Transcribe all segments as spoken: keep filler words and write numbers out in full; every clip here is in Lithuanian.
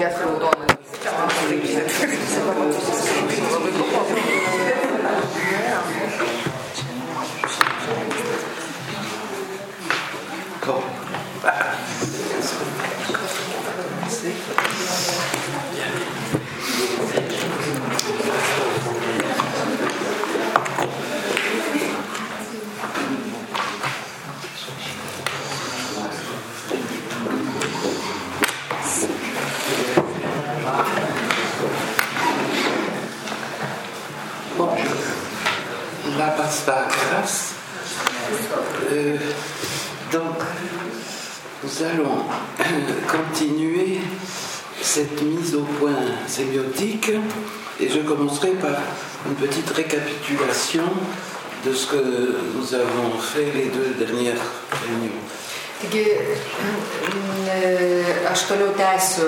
ties raudonai. Euh, donc, nous allons continuer cette mise au point sémiotique et je commencerai par une petite récapitulation de ce que nous avons fait les deux dernières réunions. Taigi, aš toliau tęsiu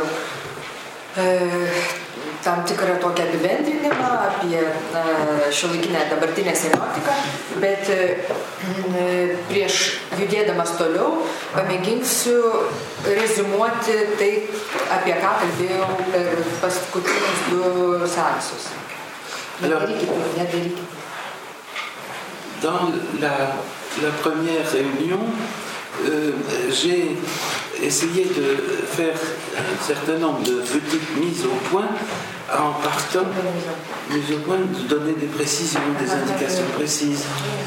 tam tikrą tokią apibendrinimą apie šiuolaikinę dabartinę semiotiką, bet prieš judėdamas toliau pamėginsiu reziumuoti tai, apie ką kalbėjau per paskutinius du seansus. Nedarykite, nedarykite. Dans la, la première réunion, euh, j'ai essayé de faire un certain nombre de petites mises au point en partant, mises au point de donner des précisions, des indications précises,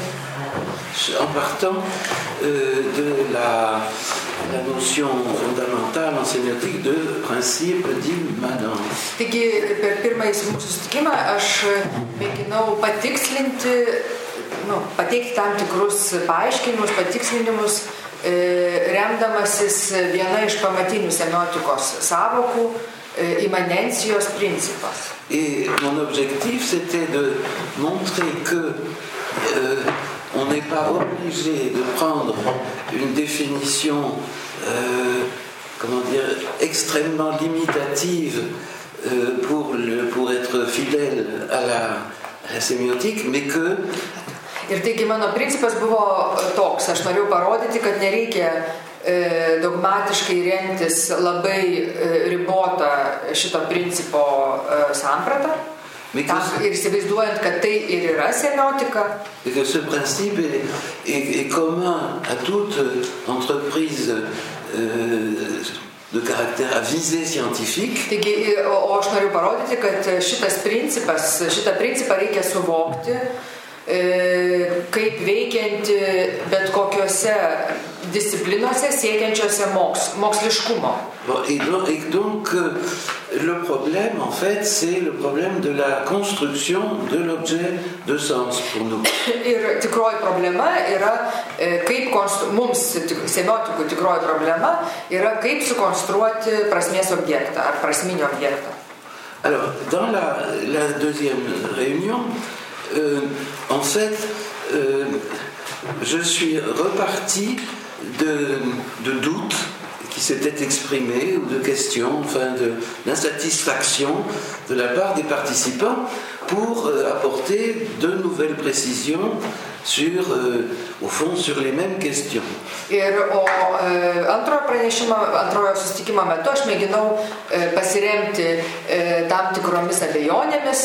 en partant euh, de la, la notion fondamentale en sémiotique de principe d'immanence. Taigi, per pirmąjį mūsų susitikimą aš mėginau patikslinti, nu, pateikti tam tikrus paaiškinimus, patikslinimus, remdamasis viena iš pamatinių semiotikos savokų, immanencijos principas. Et mon objectif, c'était de montrer que euh, on n'est pas obligé de prendre une définition, euh, comment dire, extrêmement limitative euh, pour, le, pour être fidèle à la, à la sémiotique, mais que Ir taigi mano principas buvo toks, aš norėjau parodyti, kad nereikia e, dogmatiškai remtis labai e, ribotą šito principo e, sampratą, tam, ir įsivaizduojant, kad tai ir yra semiotika. Et que ce principe est, est, est commun à toute entreprise euh, de caractère à visée scientifique. Taigi, o, o aš noriu parodyti, kad šitas principas, šitą principą reikia suvokti, kaip veikianti bet kokiose disciplinose siekiančiose moks, moksliškumo. Bon, et, donc, et donc le problème en fait c'est le problème de la construction de l'objet de sens pour nous. Ir tikroji problema yra kaip konstru... mums semiotikų tikroji problema yra kaip sukonstruoti prasmės objektą ar prasminį objektą. Alors dans la, la deuxième réunion, Euh, en fait, euh, je suis reparti de, de doutes qui s'étaient exprimés ou de questions, enfin de, d'insatisfaction de la part des participants pour euh, apporter de nouvelles précisions sur, euh, au fond, sur les mêmes questions. Ir o e, antrojo pranešimo, antrojo susitikimo metu aš mėginau e, pasiremti e, tam tikromis abejonėmis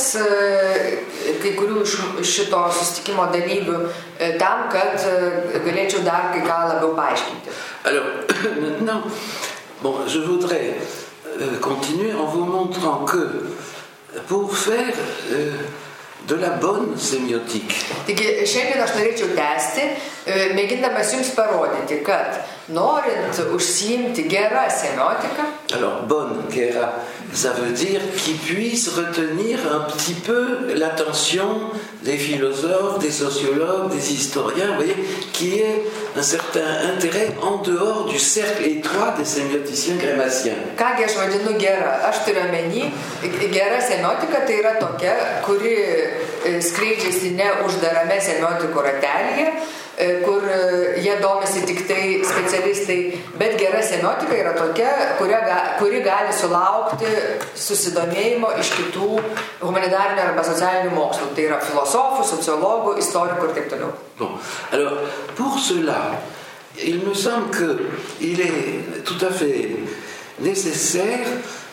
e, kai kurių iš šito susitikimo dalyvių e, tam, kad e, galėčiau dar kai ką labiau paaiškinti. Alors, maintenant, bon, je voudrais euh, continuer en vous montrant que pour faire euh, de la bonne sémiotique. Taigi, šiandien aš norėčiau tęsti, mėgindamas jums parodyti, kad norint užsiimti gerą semiotiką. Alors, bonne, gera, ça veut dire qui puisse retenir un petit peu l'attention des philosophes, des sociologues, des historiens, vous voyez, qui ait un certain intérêt en dehors du cercle étroit des sémioticiens grémaciens. Kągi aš vadinu gera? Aš turiu omeny, gera semiotika tai yra tokia, kuri skleidžiasi ne uždarame semiotikų ratelyje, kur jie domisi tik tai specialistai, bet gera semiotika yra tokia, kuri, kuri gali sulaukti susidomėjimo iš kitų humanitarinių arba socialinių mokslų. Tai yra filosofų, sociologų, istorikų ir taip toliau. Bon, alors, pour cela, il me semble qu'il est tout à fait nécessaire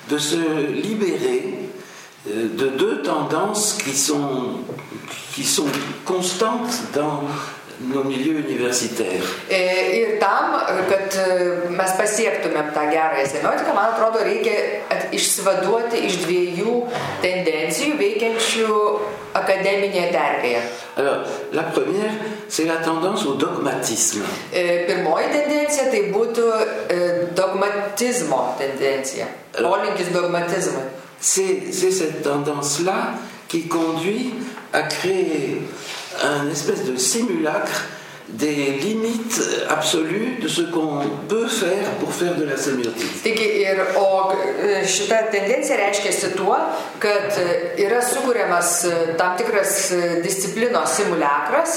de se libérer de deux tendances qui sont, qui sont constantes dans nos milieux universitaires. Ir tam, kad mes pasiektumėm tą gerąją semiotiką, man atrodo, reikia išsivaduoti iš dviejų tendencijų veikiančių akademinėje terpėje. Alors, la première, c'est la tendance au dogmatisme. Pirmoji tendencija tai būtų dogmatizmo tendencija. Polinkis dogmatizmui. C'est, c'est cette tendance-là qui conduit à créer un espèce de simulacre des limites absolues de ce qu'on peut faire pour faire de la sémiotique. Taigi, ir, o šita tendencija reiškiasi tuo, kad yra sukūriamas tam tikras disciplinos simulakras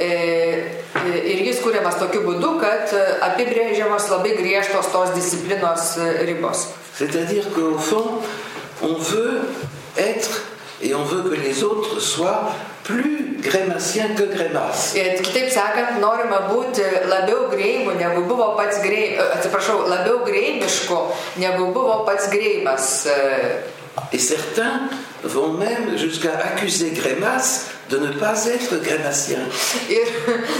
ir jis kūriamas tokiu būdu, kad apibrėžiamos labai griežtos tos disciplinos ribos. C'est-à-dire qu'au fond, on veut être et on veut que les autres soient plus grémaciens que Greimas. Ir kitaip sakant, norima būti labiau greimų, negu buvo pats greim, atsiprašau, labiau greimiško, negu buvo pats Greimas. Et certains vont même jusqu'à accuser Greimas de ne pas être grémacien. Ir,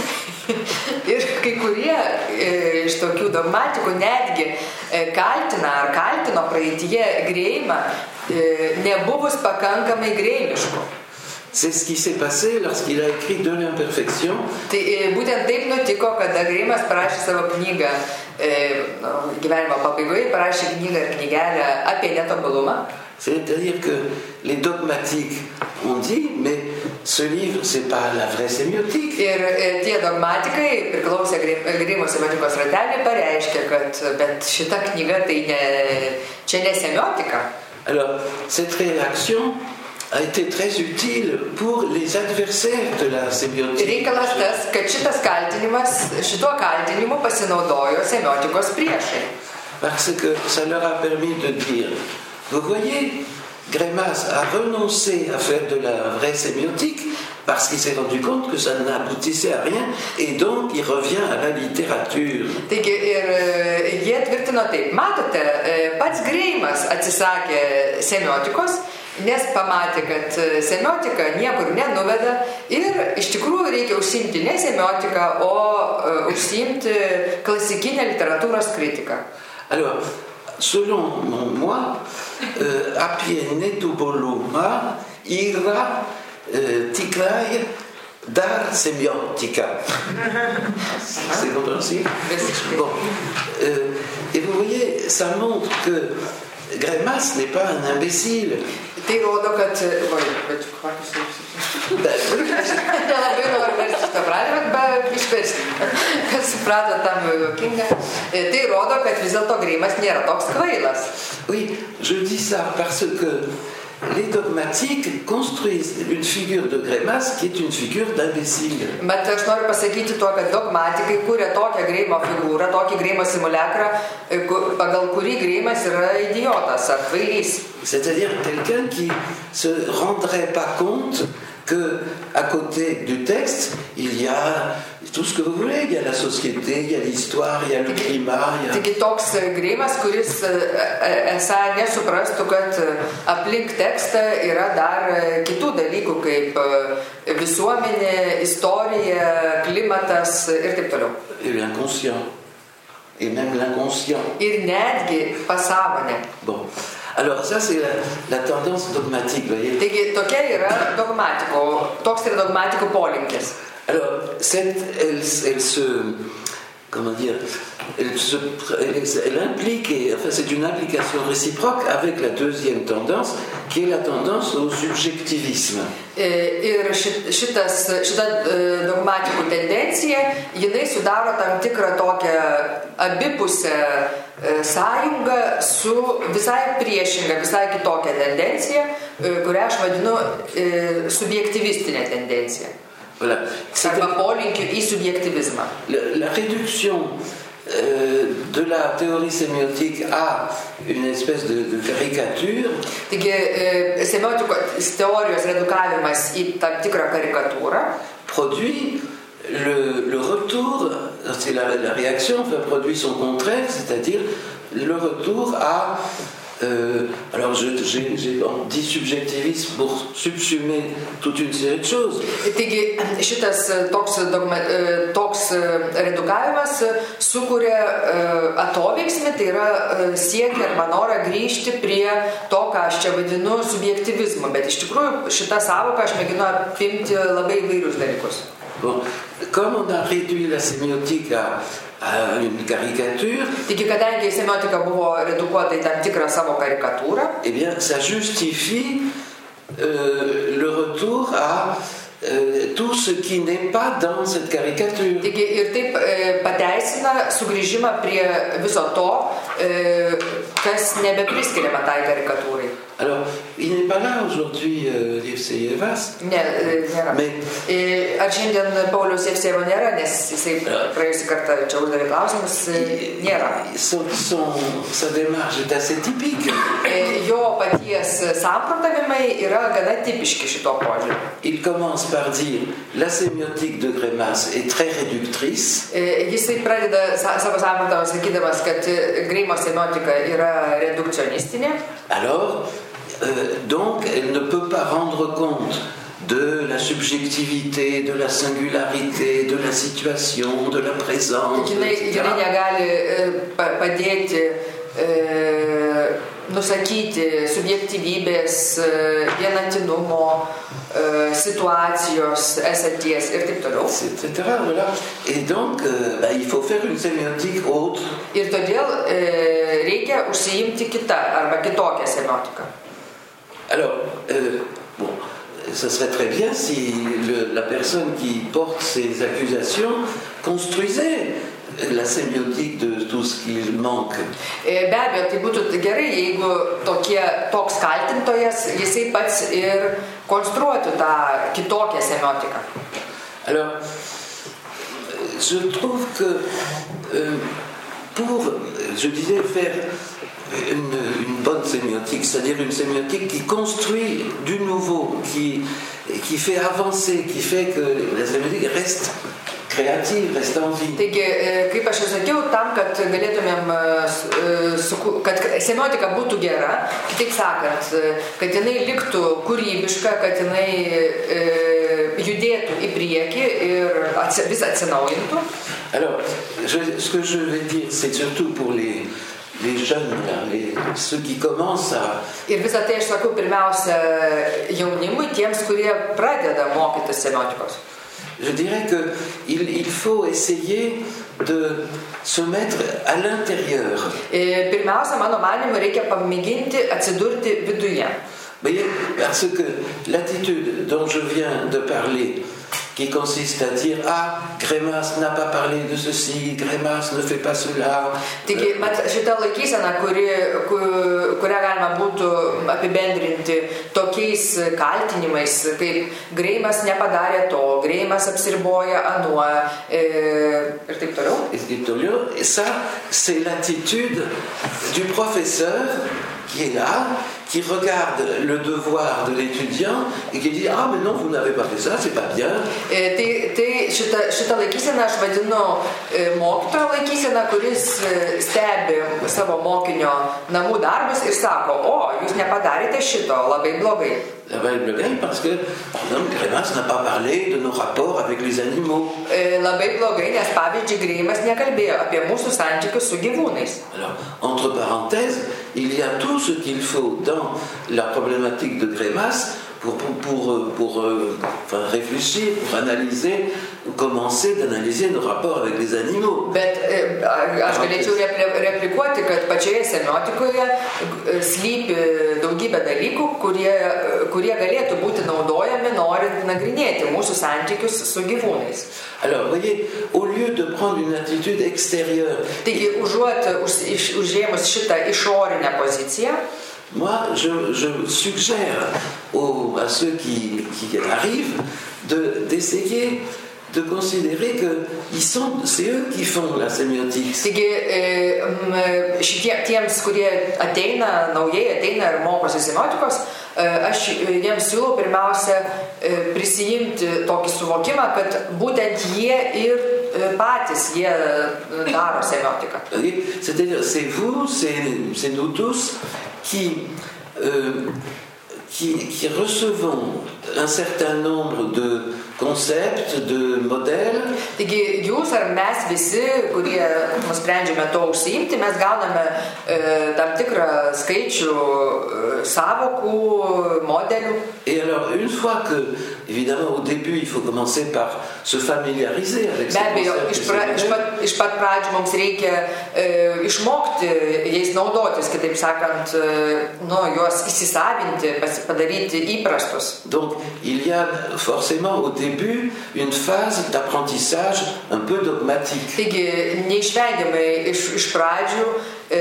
ir kai kurie iš tokių dogmatikų netgi kaltina ar kaltino praeityje Greimą, nebuvus pakankamai greimiško. C'est ce qui s'est passé lorsqu'il a écrit De l'imperfection. Tai būtent taip nutiko, kada Greimas parašė savo knygą, gyvenimo pabaigoje parašė knygą ir knygelę apie netobulumą. C'est-à-dire que les dogmatiques ont dit, mais ce livre, c'est pas la vraie sémiotique. Ir tie dogmatikai, priklausę Greimo semiotikos ratelį, pareiškė, kad bet šita knyga tai ne, čia ne semiotika. Alors, cette réaction a été très utile pour les adversaires de la sémiotique. Reikalas tas, kad šitas kaltinimas, šituo kaltinimu pasinaudojo semiotikos priešai. Parce que ça leur a permis de dire, vous voyez, Greimas a renoncé à faire de la vraie sémiotique parce qu'il s'est rendu compte que ça n'aboutissait à rien et donc il revient à la littérature. Taigi ir jie tvirtino taip, matote, pats Greimas atsisakė semiotikos, nes pamatė, kad semiotika niekur nenuveda ir iš tikrųjų reikia užsiimti ne semiotiką, o užsiimti klasikinę literatūros kritiką. Alors, selon moi, euh, apie netubulumą yra euh, tikrai dar semiotika. C'est compréhensible? Bon. Euh, et vous voyez, ça montre que Greimas n'est pas un imbécile. Tai rodo, kad... Oi, bet ką jūs... Nelabai noriu versti šitą pradžią, bet išversti. Kas suprato tam juokingą. Tai rodo, kad vis dėlto Greimas nėra toks kvailas. Oui, je dis ça parce que les dogmatiques construisent une figure de Greimas qui est une figure d'imbécile. Bet aš noriu pasakyti tuo, kad dogmatikai kūrė tokią Greimo figūrą, tokį Greimo simulakrą, pagal kurį Greimas yra idiotas ar kvailys. C'est-à-dire quelqu'un qui se rendrait pas compte que à côté du texte, il y a tout ce que vous voulez, il y a la société, il y a l'histoire, il y a le climat, il y a... Taigi toks Greimas, kuris esą nesuprastų, kad aplink tekstą yra dar kitų dalykų, kaip visuomenė, istorija, klimatas ir taip toliau. Et l'inconscient. Et même l'inconscient. Ir netgi pasąmonė. Bon. Alors ça c'est la, la tendance dogmatique, voyez. Taigi tokia yra dogmatiko, toks yra dogmatikų polinkis. Alors cette, elle, elle se, comment dire, elle, se, elle, elle implique, et, enfin c'est une implication réciproque avec la deuxième tendance, qui est la tendance au subjectivisme. Ir šitas, šita dogmatikų tendencija, jinai sudaro tam tikrą tokią abipusę sąjungą su visai priešinga, visai kitokia tendencija, kurią aš vadinu subjektyvistinė tendencija. Voilà. Arba polinkiu į subjektyvizmą. La, la réduction euh, de la théorie sémiotique à une espèce de, de caricature. Taigi, semiotikos teorijos redukavimas į tam tikrą karikatūrą produit le, le retour, c'est la, la réaction, enfin, produit son contraire, c'est-à-dire le retour à Euh, alors, je, j'ai, j'ai dit subjectivisme pour subsumer toute une série de choses. Taigi, šitas toks, dogma, toks redukavimas sukuria atoveiksmį, tai yra siekį arba norą grįžti prie to, ką aš čia vadinu subjektivizmu, bet iš tikrųjų šitą savoką aš mėginu apimti labai įvairius dalykus. Bon, comme on a réduit la sémiotique à à une caricature, eh bien, ça justifie euh, le retour à euh, tout ce qui n'est pas dans cette caricature. Ir taip pateisina sugrįžimą prie viso to, kas nebepriskiriama tai karikatūrai. Alors, il n'est pas là aujourd'hui, euh, Jevsejevas. Ne, nėra. Mais... Ar šiandien Pauliaus Jevsejevo nėra, nes jisai praėjusį kartą čia uždavė klausimus, nėra. Son, son, sa démarche est assez typique. Jo paties samprotavimai yra gana tipiški šito požiūriu. Il commence par dire la sémiotique de Greimas est très réductrice. Jisai pradeda savo samprotavimą sakydamas, kad Greimo semiotika yra redukcionistinė. Alors, Euh, donc, elle ne peut pas rendre compte de la subjectivité, de la singularité, de la situation, de la présence, et cetera. Jinai negali padėti nusakyti subjektyvybės, vienatinumo, situacijos, esaties ir taip toliau. et cetera. Voilà. Et donc, euh, bah, il faut faire une sémiotique autre. Ir todėl reikia užsiimti kitą arba kitokią semiotiką. Alors, euh, bon, ça serait très bien si le, la personne qui porte ces accusations construisait la sémiotique de tout ce qu'il manque. Be abejo, tai būtų gerai, jeigu tokie, toks kaltintojas, jisai pats ir konstruotų tą kitokią semiotiką. Alors, je trouve que euh, pour, je disais, faire Une, une bonne sémiotique, c'est-à-dire une sémiotique qui construit du nouveau, qui, qui fait avancer, qui fait que la sémiotique reste créative, reste en vie. Taigi, kaip aš jau sakiau, tam, kad galėtumėm, kad semiotika būtų gera, kitaip sakant, kad jinai liktų kūrybiška, kad jinai judėtų į priekį ir vis atsinaujintų. Alors, je, ce que je vais dire, c'est surtout pour les les jeunes, là, les, ceux qui commencent à... Ir visą tai aš sakau pirmiausia jaunimui, tiems, kurie pradeda mokytis semiotikos. Je dirais qu'il il faut essayer de se mettre à l'intérieur. Pirmiausia, mano manymu, reikia pamėginti atsidurti viduje. Voyez, parce que l'attitude dont je viens de parler, qui consiste à dire « Ah, Greimas n'a pas parlé de ceci, Greimas ne fait pas cela. » Taigi, šita laikysena, kuri, kurią galima būtų apibendrinti tokiais kaltinimais, kaip Greimas nepadarė to, Greimas apsiriboja anuo ir taip toliau. Et ça, c'est l'attitude du professeur qui est là, qui regarde le devoir de l'étudiant et qui dit « Ah, mais non, vous n'avez pas fait ça, c'est pas bien. » Tai, tai šitą, šitą laikyseną aš vadinu mokytojo laikyseną, kuris stebi savo mokinio namų darbus ir sako, o, jūs nepadarėte šito, labai blogai. Labai blogai, parce que Greimas n'a pas parlé de nos rapports avec les animaux. Labai blogai, nes pavyzdžiui, Greimas nekalbėjo apie mūsų santykius su gyvūnais. Alors, entre parenthèses, il y a tout ce qu'il faut dans la problématique de Greimas pour, pour, pour, pour euh, enfin, réfléchir, pour analyser, commencer d'analyser nos rapports avec les animaux. Bet aš galėčiau replikuoti, kad pačioje semiotikoje slypi daugybė dalykų, kurie, kurie galėtų būti naudojami, norint nagrinėti mūsų santykius su gyvūnais. Alors, vous voyez, au lieu de prendre une attitude extérieure, taigi, užuot už, užėmus šitą išorinę poziciją, moi, je, je suggère aux, à ceux qui, qui arrivent de, d'essayer de considérer que ils sont, c'est eux qui font la sémiotique. Taigi, šitie, tiems, kurie ateina, naujai ateina ir mokosi semiotikos, aš jiems siūlau pirmiausia prisijimti tokį suvokimą, kad būtent jie ir patys jie daro semiotiką. C'est-à-dire, c'est vous, c'est, c'est nous tous qui, euh, qui, qui recevons un certain nombre de concepts, de modèles. Taigi jūs ar mes visi, kurie nusprendžiame to užsiimti, mes gauname e, tam tikrą skaičių e, savokų, modelių. Et alors, une fois que, évidemment, au début, il faut commencer par se familiariser avec ces concepts. Iš, pra, iš, pat, iš pat pradžių mums reikia e, išmokti jais naudotis, kitaip sakant, e, nu, juos įsisavinti, padaryti įprastus. Donc, il y a forcément au début une phase d'apprentissage un peu dogmatique. Taigi, neišvengiamai iš, iš pradžių e,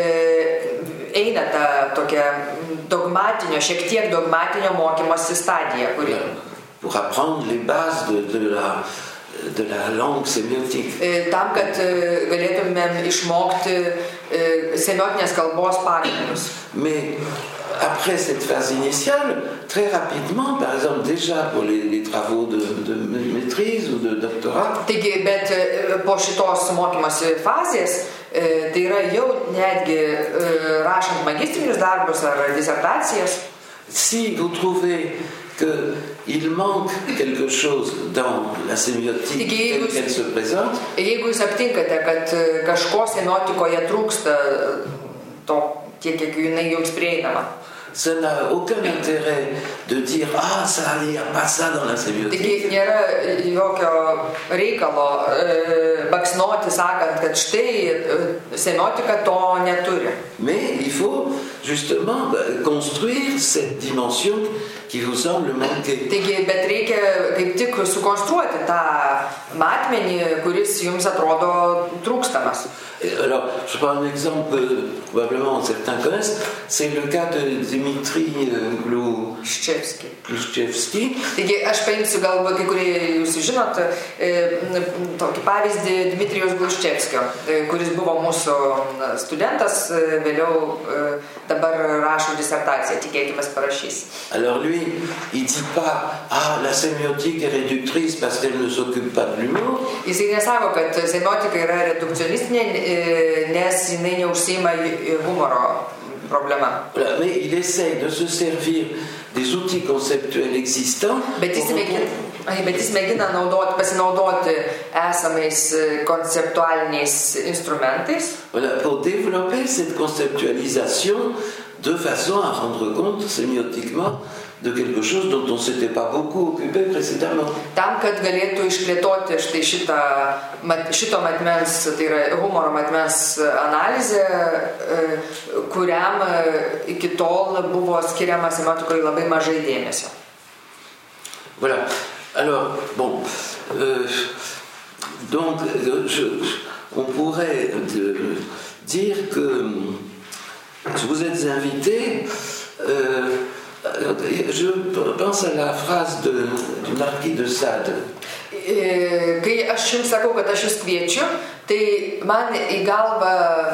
eina ta tokia dogmatinio, šiek tiek dogmatinio mokymosi stadija, kuri... Pour apprendre les bases de, de, la, de la langue sémiotique. E, tam, kad e, galėtumėm išmokti e, semiotinės kalbos pagrindus. Mais après cette phase initiale, très rapidement, par exemple déjà pour les, les travaux de, de maîtrise ou de doctorat. Taigi, bet po šitos mokymosi fazės, tai yra jau netgi rašant magistrinius darbus ar disertacijas. Si vous trouvez qu'il manque quelque chose dans la sémiotique telle qu'elle se présente, jeigu jūs aptinkate, kad kažko semiotikoje trūksta to tiek, kiek jinai jums prieinama, ça n'a aucun intérêt de dire « Ah, ça, il n'y a pas ça dans la sémiotique ». Taigi nėra jokio reikalo e, baksnoti, sakant, kad štai e, semiotika to neturi. Mais il faut justement construire cette dimension qui vous semble manquer. Taigi, bet reikia kaip tik sukonstruoti tą matmenį, kuris jums atrodo trūkstamas. Alors, je prends un exemple que probablement certains connaissent, c'est le cas de Dmitri Gluščevski. Taigi, aš paimsiu galbūt, kai kurie jūs žinot, tokį pavyzdį Dmitrijaus Gluščevskio, kuris buvo mūsų studentas, vėliau dabar rašo disertaciją, tikėkimės parašys. Alors lui, il dit pas « Ah, la sémiotique est réductrice parce qu'elle ne s'occupe pas de l'humour ». Jisai nesako, kad semiotika yra redukcionistinė, nes jinai neužsiima humoro problema. Voilà, mais il essaye de se servir des outils conceptuels existants. Bet jis mėgina, bet jis mėgina naudoti, pasinaudoti esamais konceptualiniais instrumentais. Voilà, pour développer cette conceptualisation de façon à rendre compte sémiotiquement de quelque chose dont on ne s'était pas beaucoup occupé précédemment. Tam, kad galėtų išplėtoti štai šitą, šito matmens, tai yra humoro matmens analizę, kuriam iki tol buvo skiriama semiotikai labai mažai dėmesio. Voilà. Alors, bon, euh, donc, je, on pourrait de, dire que vous êtes invité. Euh, Je pense à la phrase de, du marquis de Sade. Kai aš jums sakau, kad aš jūs kviečiu, tai man į galvą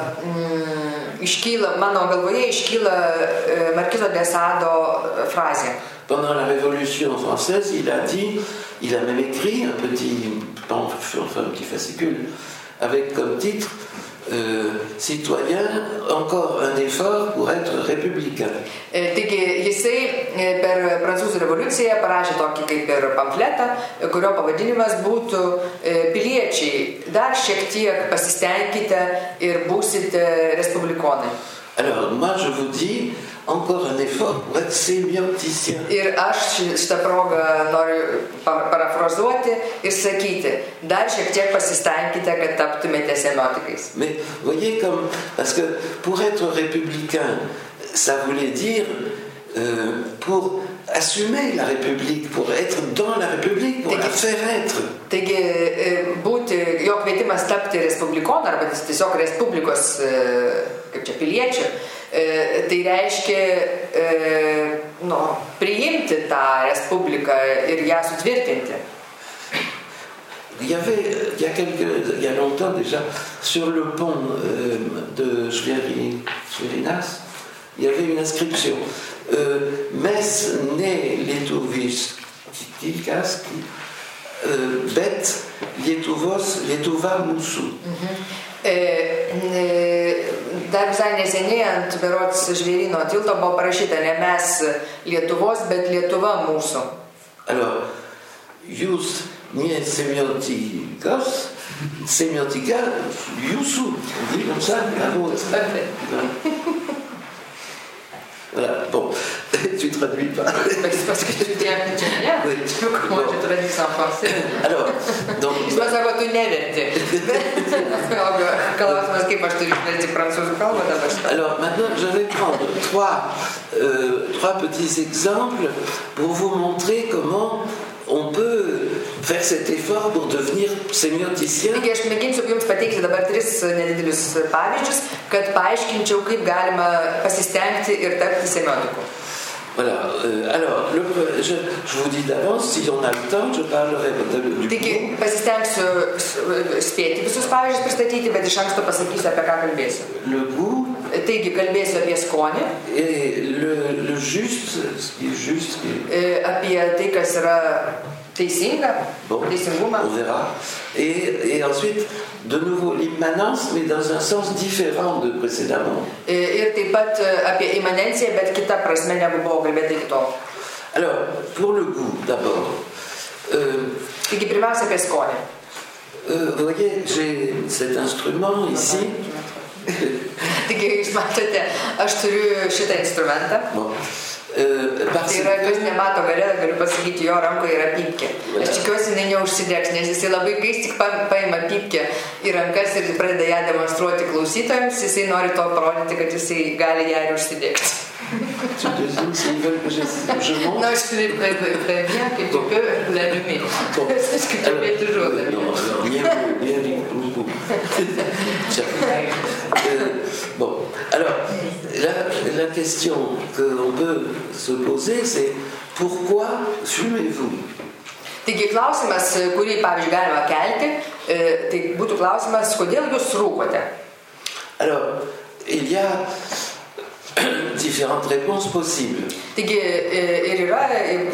mm, iškyla, mano galvoje iškyla markizo de Sado frazė. Pendant la Révolution française, il a dit, il a même écrit un petit, enfin, un petit fascicule avec comme titre Euh, citoyen, encore un effort pour être républicain. Taigi jisai per Prancūzų revoliuciją parašė tokį kaip ir pamfletą, kurio pavadinimas būtų piliečiai, dar šiek tiek pasistengkite ir būsite respublikonai. Alors, moi je vous dis, encore un effort pour être sémioticien. Ir aš šitą progą noriu parafrazuoti ir sakyti, dar šiek tiek pasistengkite, kad taptumėte semiotikais. Mais voyez comme, parce que pour être républicain, ça voulait dire euh, pour assumer la République, pour être dans la République, pour taigi, la faire être. Taigi, būti, jo kvietimas tapti respublikonu arba tiesiog respublikos, kaip čia, piliečių, tai reiškia nu, priimti tą respubliką ir ją sutvirtinti. Il y avait, il y a, quelques, il y a longtemps déjà, sur le pont euh, de Sverinas, il y avait une inscription. Euh, Mes ne Lietuvis Kilkas bet Lietuvos, Lietuva mūsų. Mhm. Dar visai neseniai ant berods žvėryno tilto buvo parašyta ne mes Lietuvos, bet Lietuva mūsų. Alors, jūs nie semiotikos, semiotika jūsų, on dit comme ça, la vôtre. Voilà, bon, tu traduis pas. C'est parce que tu dis un petit bien. Oui. Moi, je traduis ça en français. Alors, donc... Je pense que tu neverti. Klausimas, kaip aš turiu išversti prancūzų kalbą dabar. Alors, maintenant, je vais prendre trois, euh, trois petits exemples pour vous montrer comment on peut faire cet effort pour devenir sémioticien. Taigi aš mėginsiu jums pateikti dabar tris nedidelius pavyzdžius, kad paaiškinčiau, kaip galima pasistengti ir tapti semiotiku. Voilà. Euh, alors, le, je, je vous dis d'avance, si on a le temps, je parlerai du Taigi, pasistengsiu spėti visus pavyzdžius pristatyti, bet iš anksto pasakysiu, apie ką kalbėsiu. Le goût. Taigi, kalbėsiu apie skonį. Et le, le juste, ce qui est juste. Et... Apie tai, kas yra teisinga, bon, teisingumą. On verra. Et, et ensuite, de nouveau, l'immanence, mais dans un sens différent de précédemment. Ir taip pat apie immanenciją, bet kita prasme, negu buvo kalbėta iki tol. Alors, pour le goût, d'abord. Euh, Taigi, pirmiausia, apie skonį. Euh, vous voyez, j'ai cet instrument ici. Taigi, jūs matote, aš turiu šitą instrumentą. Bon. Euh, tai yra, kas nemato gale, galiu pasakyti, jo rankoje yra pypkė. Aš tikiuosi, jinai neužsidegs, nes jisai labai, kai jis tik paima pypkę į rankas ir pradeda ją demonstruoti klausytojams, jisai nori to parodyti, kad jisai gali ją ir užsidegti. Tu devines s'ils veulent que je, je monte? Non, je te préviens que tu peux l'allumer. Bon. C'est ce que tu fais toujours. Non, non, bien vu, bien vu. euh, bon, alors, la, la question qu'on peut se poser, c'est pourquoi fumez-vous? Taigi klausimas, kurį, pavyzdžiui, galima kelti, tai būtų klausimas, kodėl jūs rūkote? Alors, il y a différentes réponses possibles. Taigi, ir yra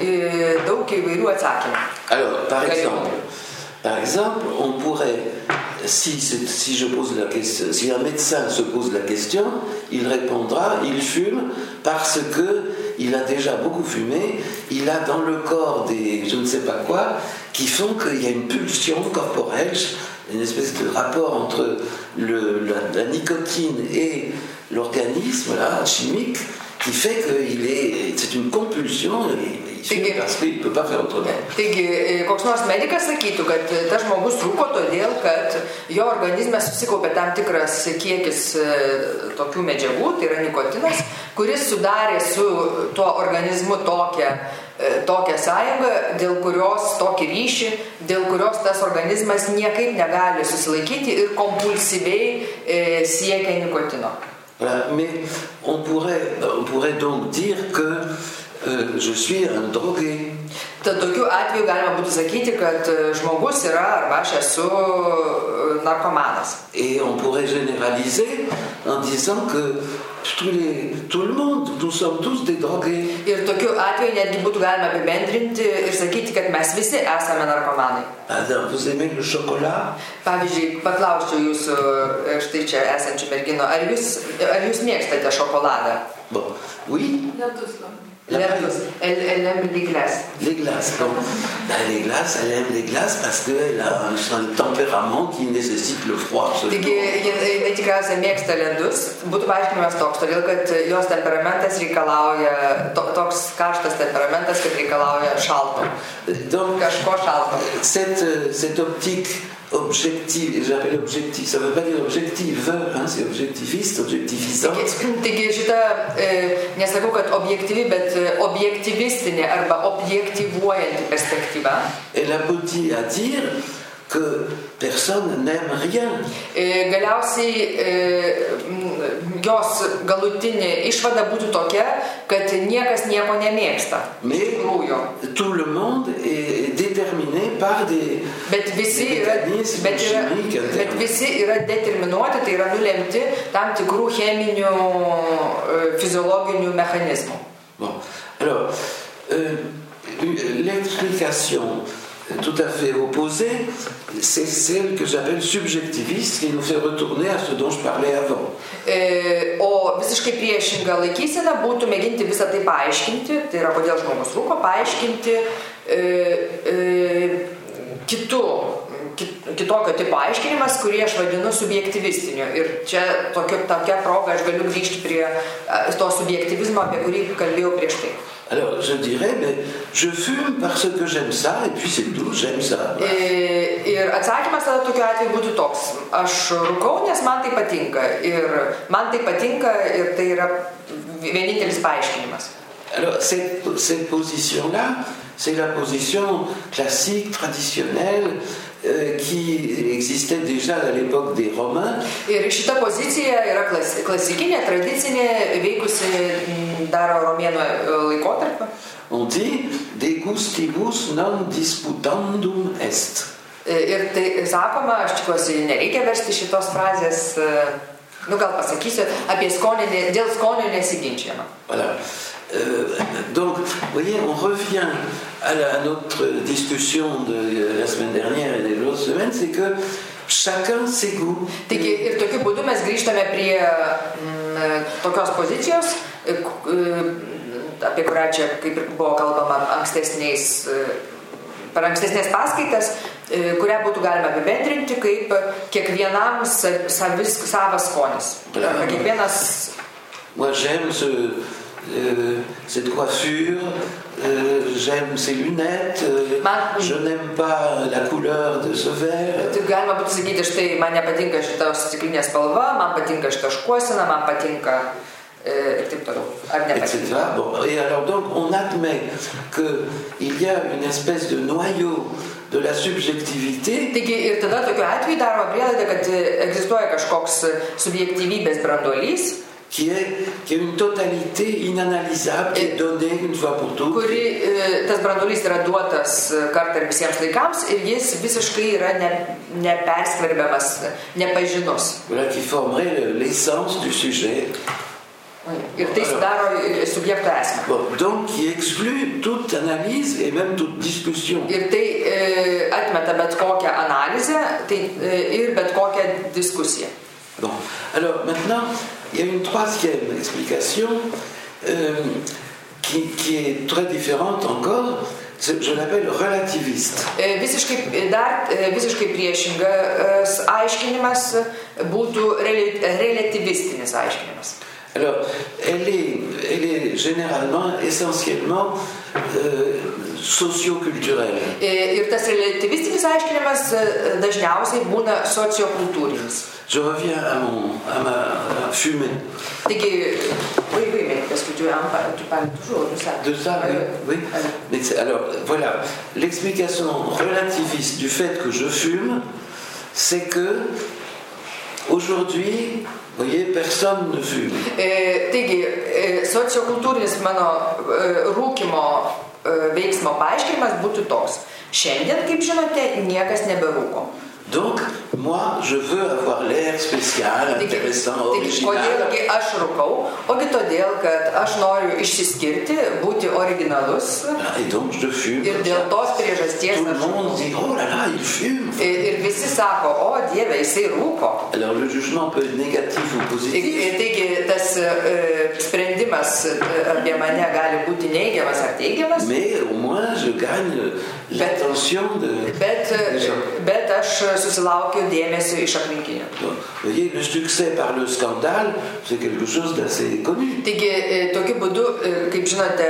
daug įvairių atsakymų. Alors, par exemple, par exemple, on pourrait, si, si je pose la question, si un médecin se pose la question, il répondra, il fume parce que il a déjà beaucoup fumé, il a dans le corps des je ne sais pas quoi qui font qu'il y a une pulsion corporelle, une espèce de rapport entre le, la, la nicotine et l'organisme là, chimique qui fait qu'il est, c'est une compulsion, il fume parce qu'il ne peut pas faire autrement. Taigi, koks nors medikas sakytų, kad tas žmogus rūko todėl, kad jo organizme susikaupė tam tikras kiekis tokių medžiagų, tai yra nikotinas, kuris sudarė su tuo organizmu tokią, tokią sąjungą, dėl kurios, tokį ryšį, dėl kurios tas organizmas niekaip negali susilaikyti ir kompulsyviai siekia nikotino. Voilà, mais on pourrait, on pourrait donc dire que euh, je suis un drogué. Tad tokiu atveju galima būtų sakyti, kad žmogus yra arba aš esu narkomanas. Et on pourrait généraliser en disant que tous les, tout le monde, nous sommes tous des drogués. Ir tokiu atveju netgi būtų galima apibendrinti ir sakyti, kad mes visi esame narkomanai. Alors, vous aimez le chocolat? Pavyzdžiui, paklausčiau jūsų štai čia esančių merginų, ar jūs, ar jūs mėgstate šokoladą? Bon, oui. Ledus. Elle, elle aime les glaces. Les glaces, bon. Ben, les glaces, elle aime les glaces parce qu'elle a un, un tempérament qui nécessite le froid. Taigi, jinai tikriausiai mėgsta ledus. Būtų paaiškinimas toks, todėl kad jos temperamentas reikalauja, to, toks karštas temperamentas, kad reikalauja šalto. Donc, kažko šalto. Cette, cette optique objectif, j'appelle objectif, ça veut pas dire objective, hein, c'est objectiviste, objectivisant. Taigi šita, e, nesakau, kad objektyvi, bet objektyvistinė arba objektyvuojanti perspektyva. Elle aboutit à dire que personne n'aime rien. E, galiausiai e, jos galutinė išvada būtų tokia, kad niekas nieko nemėgsta. Mais tout le monde est déterminé par des, bet visi des yra, mécanismes bet yra, chimiques. Bet visi yra determinuoti, tai yra nulemti tam tikrų cheminių, fiziologinių mechanizmų. Bon, alors, euh, l'explication tout à fait opposée, c'est celle que j'appelle subjectiviste, qui nous fait retourner à ce dont je parlais avant. E, o visiškai priešinga laikysena būtų mėginti visą tai paaiškinti, tai yra kodėl žmogus rūko, paaiškinti e, e, kitų, kit, kitokio tipo aiškinimas, kurį aš vadinu subjektyvistiniu. Ir čia tokio, tokia proga aš galiu grįžti prie to subjektyvizmo, apie kurį kalbėjau prieš tai. Alors je dirais, mais je fume parce que j'aime ça, et puis c'est tout, j'aime ça. E, ir atsakymas tada tokiu atveju būtų toks: aš rūkau, nes man tai patinka. Ir man tai patinka, ir tai yra vienintelis paaiškinimas. Alors cette, cette position-là, c'est la position classique, traditionnelle, euh, qui existait déjà à l'époque des Romains. Ir šita pozicija yra klas, klasikinė, tradicinė, veikusi dar romėnų laikotarpio. On dit de gustibus non disputandum est. Ir tai sakoma, aš tikiuosi, nereikia versti šitos frazės, nu gal pasakysiu, apie skonį, dėl skonio nesiginčiama. Voilà. Euh, donc, vous voyez, on revient à, la, à notre discussion de la semaine dernière et de l'autre semaine, c'est que chacun ses goûts. Taigi, ir tokiu būdu mes grįžtame prie m, tokios pozicijos, apie kurią čia, kaip ir buvo kalbama ankstesniais, per ankstesnės paskaitas, kurią būtų galima apibendrinti kaip kiekvienam savis, savas skonis. Kiekvienas... Moi, j'aime ce... Euh, cette coiffure, euh, j'aime ces lunettes, euh, man, je n'aime pas la couleur de ce verre. Tai galima būtų sakyti, štai man nepatinka šita stiklinė spalva, man patinka šita šukuosena, man patinka e, ir taip toliau. Ar nepatinka? Bon, et alors donc on admet qu'il y a une espèce de noyau de la subjectivité. Taigi ir tada tokiu atveju daroma prielaida, kad egzistuoja kažkoks subjektyvybės branduolys, Qui est, qui est une totalité inanalysable, qui est donnée une fois pour toutes. Kuri, tas branduolys yra duotas kartą ir visiems laikams ir jis visiškai yra ne, neperskverbiamas, nepažinus. Voilà, qui formerait l'essence du sujet. Ir tai sudaro subjekto esmę. Bon, donc, qui exclut toute analyse et même toute discussion. Ir tai e, atmeta bet kokią analizę tai, e, ir bet kokią diskusiją. Bon, alors maintenant, il y a une troisième explication euh, qui, qui est très différente encore, je l'appelle relativiste. Visiškai, dar visiškai priešingas aiškinimas būtų relativistinis aiškinimas. Alors, elle est, elle est généralement, essentiellement euh, socioculturelle. Ir tas relativistinis aiškinimas dažniausiai būna sociokultūrinis. Je reviens à, mon, à ma à fumée. Taigi, oui, oui, mais parce que tu, tu parles toujours de ça. De ça, oui. oui. Mais alors, voilà, l'explication relativiste du fait que je fume, c'est que aujourd'hui, vous voyez, personne ne fume. E, taigi, e, sociokultūrinis mano e, rūkymo e, veiksmo paaiškinimas būtų toks. Šiandien, kaip žinote, niekas neberūko. Donc, moi, je veux avoir l'air spécial, intéressant, original. Kodėlgi aš rūkau? Ogi todėl, kad aš noriu išsiskirti, būti originalus. Et donc, je fume. Ir dėl tos priežasties. Tout le monde dit, oh là là, il fume. Ir, ir visi sako, o Dieve, jisai rūko. Alors, le jugement peut être négatif ou positif. Taigi, tas uh, sprendimas apie mane gali būti neigiamas ar teigiamas. Mais au moins, je gagne l'attention de... Bet, bet aš susilaukiu dėmesio iš aplinkinių. Vous voyez, le succès par le scandale, c'est quelque chose d'assez connu. Taigi, tokiu būdu, kaip žinote,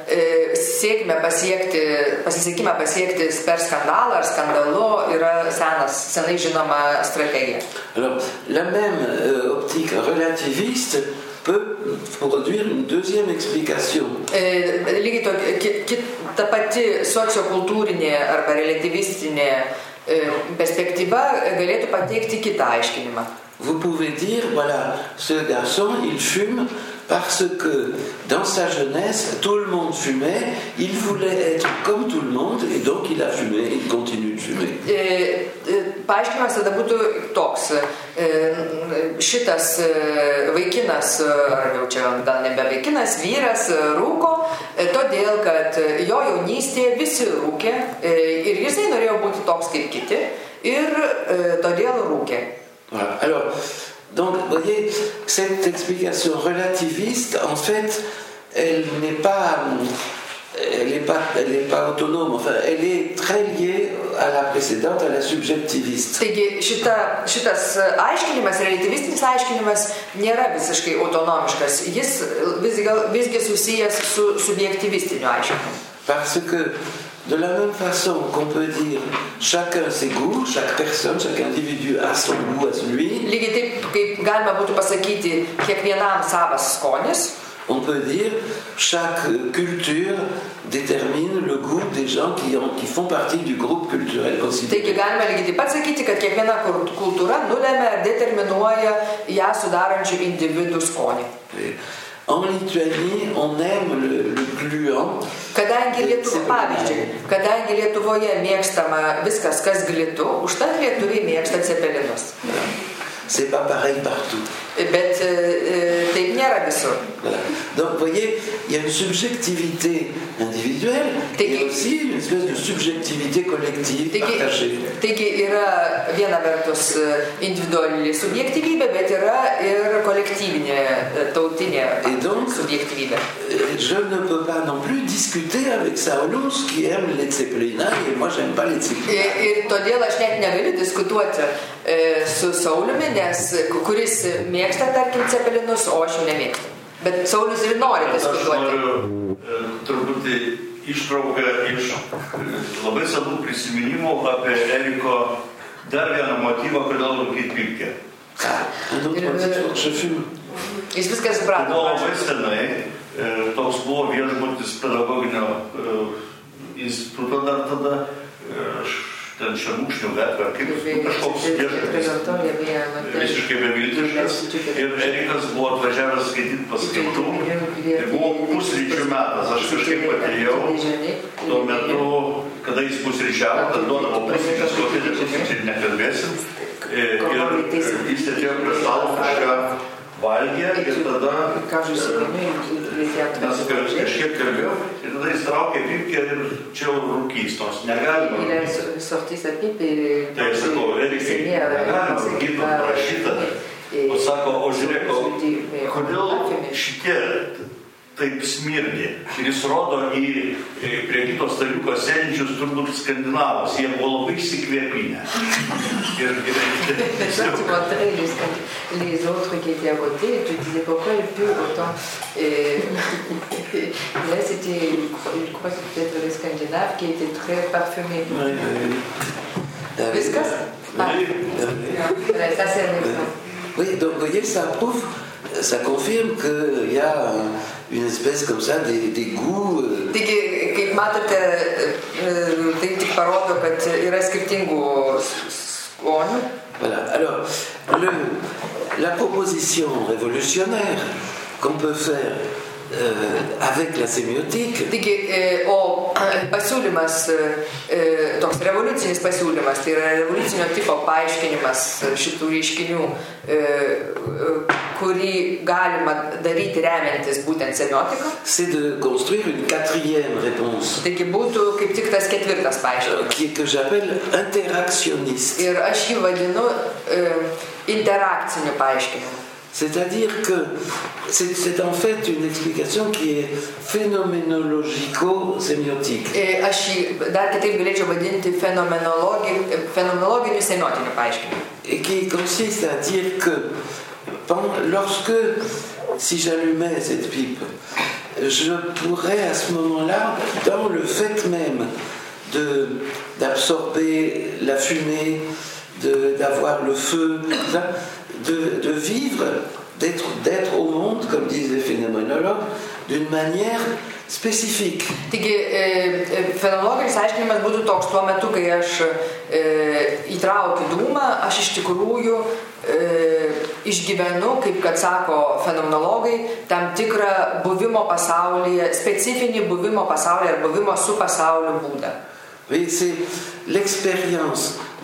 sėkmę pasiekti, pasisekimą pasiekti per skandalą ar skandalu yra senas, senai žinoma strategija. Alors, la même euh, optique relativiste peut produire une deuxième explication. Lygiai to, ta pati sociokultūrinė arba relativistinė perspektyva galėtų pateikti kitą aiškinimą. Vous pouvez dire, voilà, ce garçon, il fume parce que dans sa jeunesse, tout le monde fumait, il voulait être comme tout le monde et donc il a fumé, il continue de fumer. paaiškinimas tada būtų toks. Šitas vaikinas, ar jau čia gal nebe vaikinas, vyras rūko, todėl, kad jo jaunystėje visi rūkė ir jisai norėjo būti toks kaip kiti ir todėl rūkė. Voilà. Alors, donc, vous voyez, cette explication relativiste, en fait, elle n'est pas... Elle n'est pas, elle n'est pas autonome, enfin, elle est très liée à la précédente, à la subjectiviste. Taigi šita, šitas aiškinimas, relativistinis aiškinimas nėra visiškai autonomiškas, jis visgi, visgi susijęs su subjektivistiniu aiškinimu. Parce que de la même façon qu'on peut dire chacun ses goûts, chaque personne, chaque individu a son goût à celui. Lygiai taip, kaip galima būtų pasakyti, kiekvienam savas skonis. On peut dire chaque culture détermine le goût des gens qui, ont, qui font partie du groupe culturel considéré. Taigi galima lygiai taip pat sakyti, kad kiekviena kultūra nulemia, determinuoja ją sudarančių individų skonį. En Lituanie, on aime le, le gluant. Kadangi Lietuva, pavyzdžiui, kadangi Lietuvoje mėgstama viskas, kas glitu, užtat lietuviai mėgsta cepelinus. C'est pas pareil partout. Bet e, taip nėra visur. Voilà. Donc, vous voyez, il y a une subjectivité individuelle et aussi une espèce de subjectivité collective taigi, partagée. Taigi yra viena vertus individuali subjektyvybė, bet yra ir kolektyvinė, tautinė donc, subjektyvybė. Je ne peux pas non plus discuter avec Saulus qui aime les Cepelina et moi j'aime pas les Cepelina. Ir, ir todėl aš net negaliu diskutuoti e, su Sauliumi, nes kuris mėgsta, tarkim, cepelinus, o aš jų nemėgstu. Bet Saulius ir nori diskutuoti. Aš noriu e, truputį ištrauką iš labai senų prisiminimų apie Eriko dar vieną motyvą, kodėl rūkyti pypkę. Jis viskas suprato. Buvo labai senai, e, toks buvo viešbutis pedagoginio e, instituto dar tada, e, ten Šermukšnių gatvė, kaip kažkoks viešbutis, visiškai beviltiškas. Ir Erikas buvo atvažiavęs skaityti paskaitų. Ir buvo pusryčių metas. Aš kažkaip atėjau tuo metu, kada jis pusryčiavo, tad duodavo pusryčius, kokie pusryčiai nekalbėsim. Ir jis atėjo prie stalo kažką valgė ir tada mes kažkiek kalbėjau ir tada jis traukė pypkę ir čia rūkys, nors negalima. Tai sakau, Erikai, negalima rūkyti, prašyta. O sako, o žiūrėk, kodėl šitie taip smirdė. Ir jis rodo į prie kito staliuko sėdinčius turbūt skandinavus. Jie buvo labai išsikvėpinę. Ir, ir, tu montrais les, les autres qui étaient à côté et tu disais pourquoi il pue autant. Et, là, c'était, je crois que c'était peut-être les Scandinaves qui étaient très parfumés. Oui, oui. Viskas? Ah. Ça, c'est un exemple. Oui, donc vous voyez, ça prouve, ça confirme qu'il y a une espèce comme ça des, des goûts. Euh... Taigi, kaip matote, tai tik parodo, kad yra skirtingų skonių. Voilà. Alors, le, la proposition révolutionnaire qu'on peut faire euh, avec la sémiotique. Taigi, o pasiūlymas, toks revoliucinis pasiūlymas, tai yra revoliucinio tipo paaiškinimas šitų reiškinių, kurį galima daryti remiantis būtent semiotika. C'est de construire une quatrième réponse. Taigi būtų kaip tik tas ketvirtas paaiškinimas. Qui, que j'appelle interactionniste. Ir aš jį vadinu interakciniu paaiškinimu. C'est-à-dire que c'est, c'est en fait une explication qui est phénoménologico-sémiotique. Aš jį dar kitaip galėčiau vadinti fenomenologiniu semiotiniu paaiškinimu. Et qui consiste à dire que lorsque, si j'allumais cette pipe, je pourrais à ce moment-là, dans le fait même de, d'absorber la fumée, de, d'avoir le feu, de, de vivre, d'être, d'être au monde, comme disent les phénoménologues, d'une manière spécifique. Taigi, fenomenologinis aiškinimas būtų toks, tuo metu, kai aš e, įtraukiu dūmą, aš iš tikrųjų e, išgyvenu, kaip kad sako fenomenologai, tam tikrą buvimo pasaulyje, specifinį buvimo pasaulyje ar buvimo su pasauliu būdą. Oui, c'est l'expérience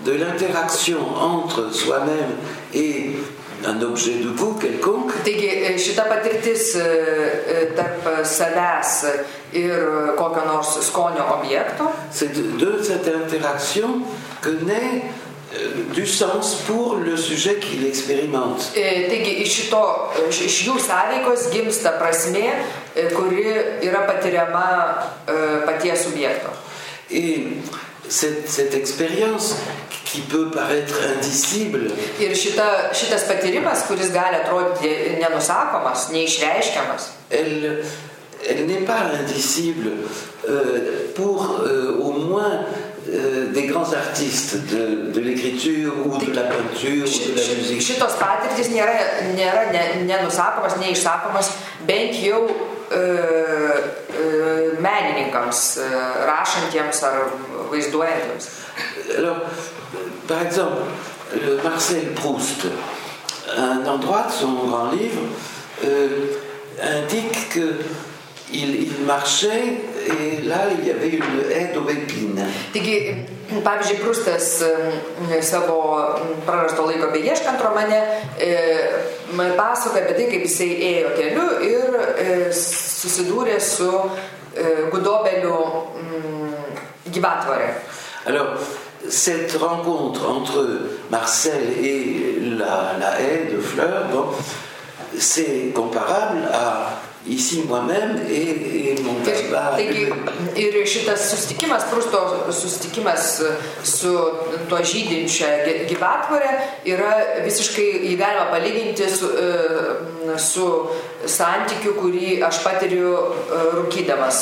de l'interaction entre soi-même et un objet de goût quelconque. Taigi šita patirtis tarp savęs ir kokio nors skonio objekto. C'est de, de cette interaction que naît euh, du sens pour le sujet qui l'expérimente. Taigi iš šito, iš jų sąveikos gimsta prasmė, kuri yra patiriama paties subjekto. Et cette, cette expérience qui peut paraître indicible. Ir šita, šitas patyrimas, kuris gali atrodyti nenusakomas, neišreiškiamas. Elle, elle n'est pas indicible euh, pour euh, au moins euh, des grands artistes de, de l'écriture ou de la peinture ou de la musique. Šitos patirtis nėra, nėra nenusakomas, neišsakomas, bent jau uh, uh, menininkams, uh, rašantiems ar vaizduojantiems. Alors, par exemple, Marcel Proust, à un endroit de son grand livre, euh, indique qu'il il marchait et là il y avait une haie d'aubépines. Taigi, pavyzdžiui, Prustas savo prarasto laiko beieškant romane pasakoja apie tai, kaip jisai ėjo keliu ir susidūrė su gudobelių gyvatvore. Alors, cette rencontre entre Marcel et la, la haie de fleurs, bon, c'est comparable à ici moi-même et, et mon tabac. Taigi, ir šitas susitikimas, Prusto susitikimas su tuo žydinčia gyvatvore yra visiškai, jį galima palyginti su, su santykiu, kurį aš patiriu rūkydamas.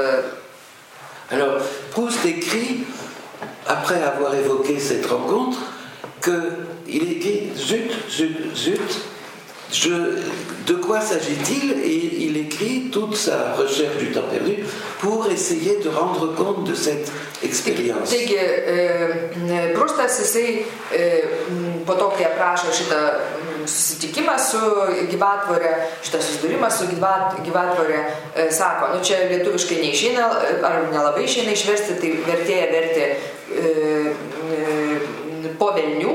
Alors, Proust écrit, après avoir évoqué cette rencontre, qu'il écrit zut, zut, zut, je, de quoi s'agit-il? Et il écrit toute sa recherche du temps perdu pour essayer de rendre compte de cette expérience. Taigi, Prustas, jisai po to, kai aprašo šitą susitikimą su gyvatvore, šitą susidūrimą su gyvatvore, sako, nu čia lietuviškai neišeina, ar nelabai išeina išversti, tai vertėja vertė po velnių,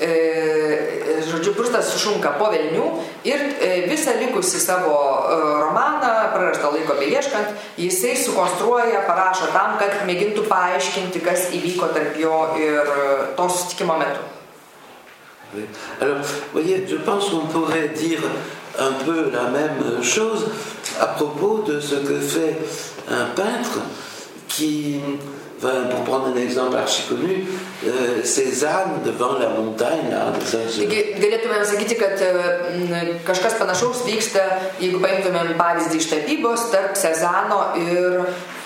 žodžiu, Prustas sušunka po velnių ir visą likusį savo romaną, prarasto laiko beieškant, jisai sukonstruoja, parašo tam, kad mėgintų paaiškinti, kas įvyko tarp jo ir to susitikimo metu. Oui. Alors, vous voyez, je pense qu'on pourrait dire un peu la même chose à propos de ce que fait un peintre qui, enfin, pour prendre un exemple archi connu, euh, Cézanne devant la montagne. Là, Taigi, galėtumėm sakyti, kad kažkas panašaus vyksta, jeigu paimtumėm pavyzdį iš tapybos, tarp Cezano ir,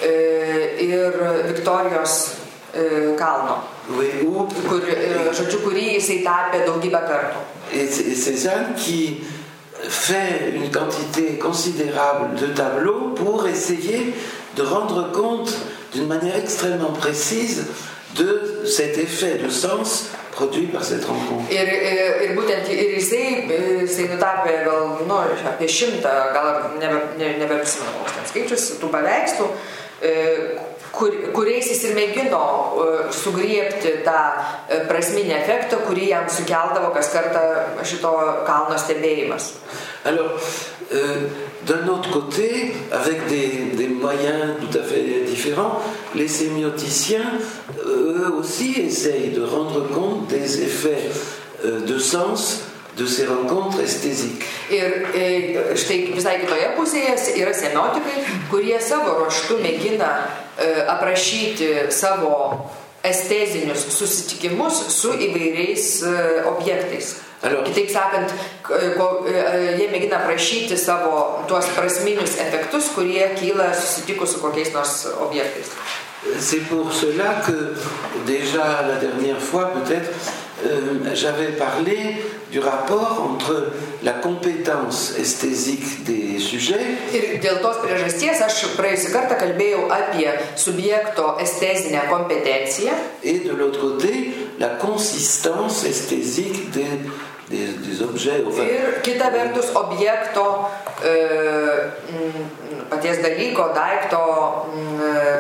ir Viktorijos kalno. Oui, ou, kur, žodžiu, kurį jisai tapė daugybę kartų. Et Cézanne qui fait une quantité considérable de tableaux pour essayer de rendre compte d'une manière extrêmement précise de cet effet de sens produit par cette rencontre. Ir, ir, ir būtent ir jisai, jisai nutapė gal, nu, apie šimtą, gal nebe, ne, nebeprisimenu, koks ten skaičius, tų paveikslų, kur, kuriais jis ir mėgino sugriebti tą prasminį efektą, kurį jam sukeldavo kas kartą šito kalno stebėjimas. Alors, euh, d'un autre côté, avec des, des moyens tout à fait différents, les sémioticiens, eux aussi, essayent de rendre compte des effets euh, de sens de ces rencontres esthésiques. Ir, ir štai visai kitoje pusėje yra semiotikai, kurie savo ruožtu mėgina uh, aprašyti savo estezinius susitikimus su įvairiais uh, objektais. Alors, kitaip sakant, ko, jie mėgina aprašyti savo tuos prasminius efektus, kurie kyla susitikus su kokiais nors objektais. C'est pour cela que déjà la dernière fois peut-être euh, j'avais parlé du rapport entre la compétence esthétique des sujets. Ir dėl tos priežasties aš praėjusį kartą kalbėjau apie subjekto estezinę kompetenciją. Et de l'autre côté, la consistance esthétique des, des, des objets. Enfin, ir kita vertus objekto e, paties dalyko, daikto e,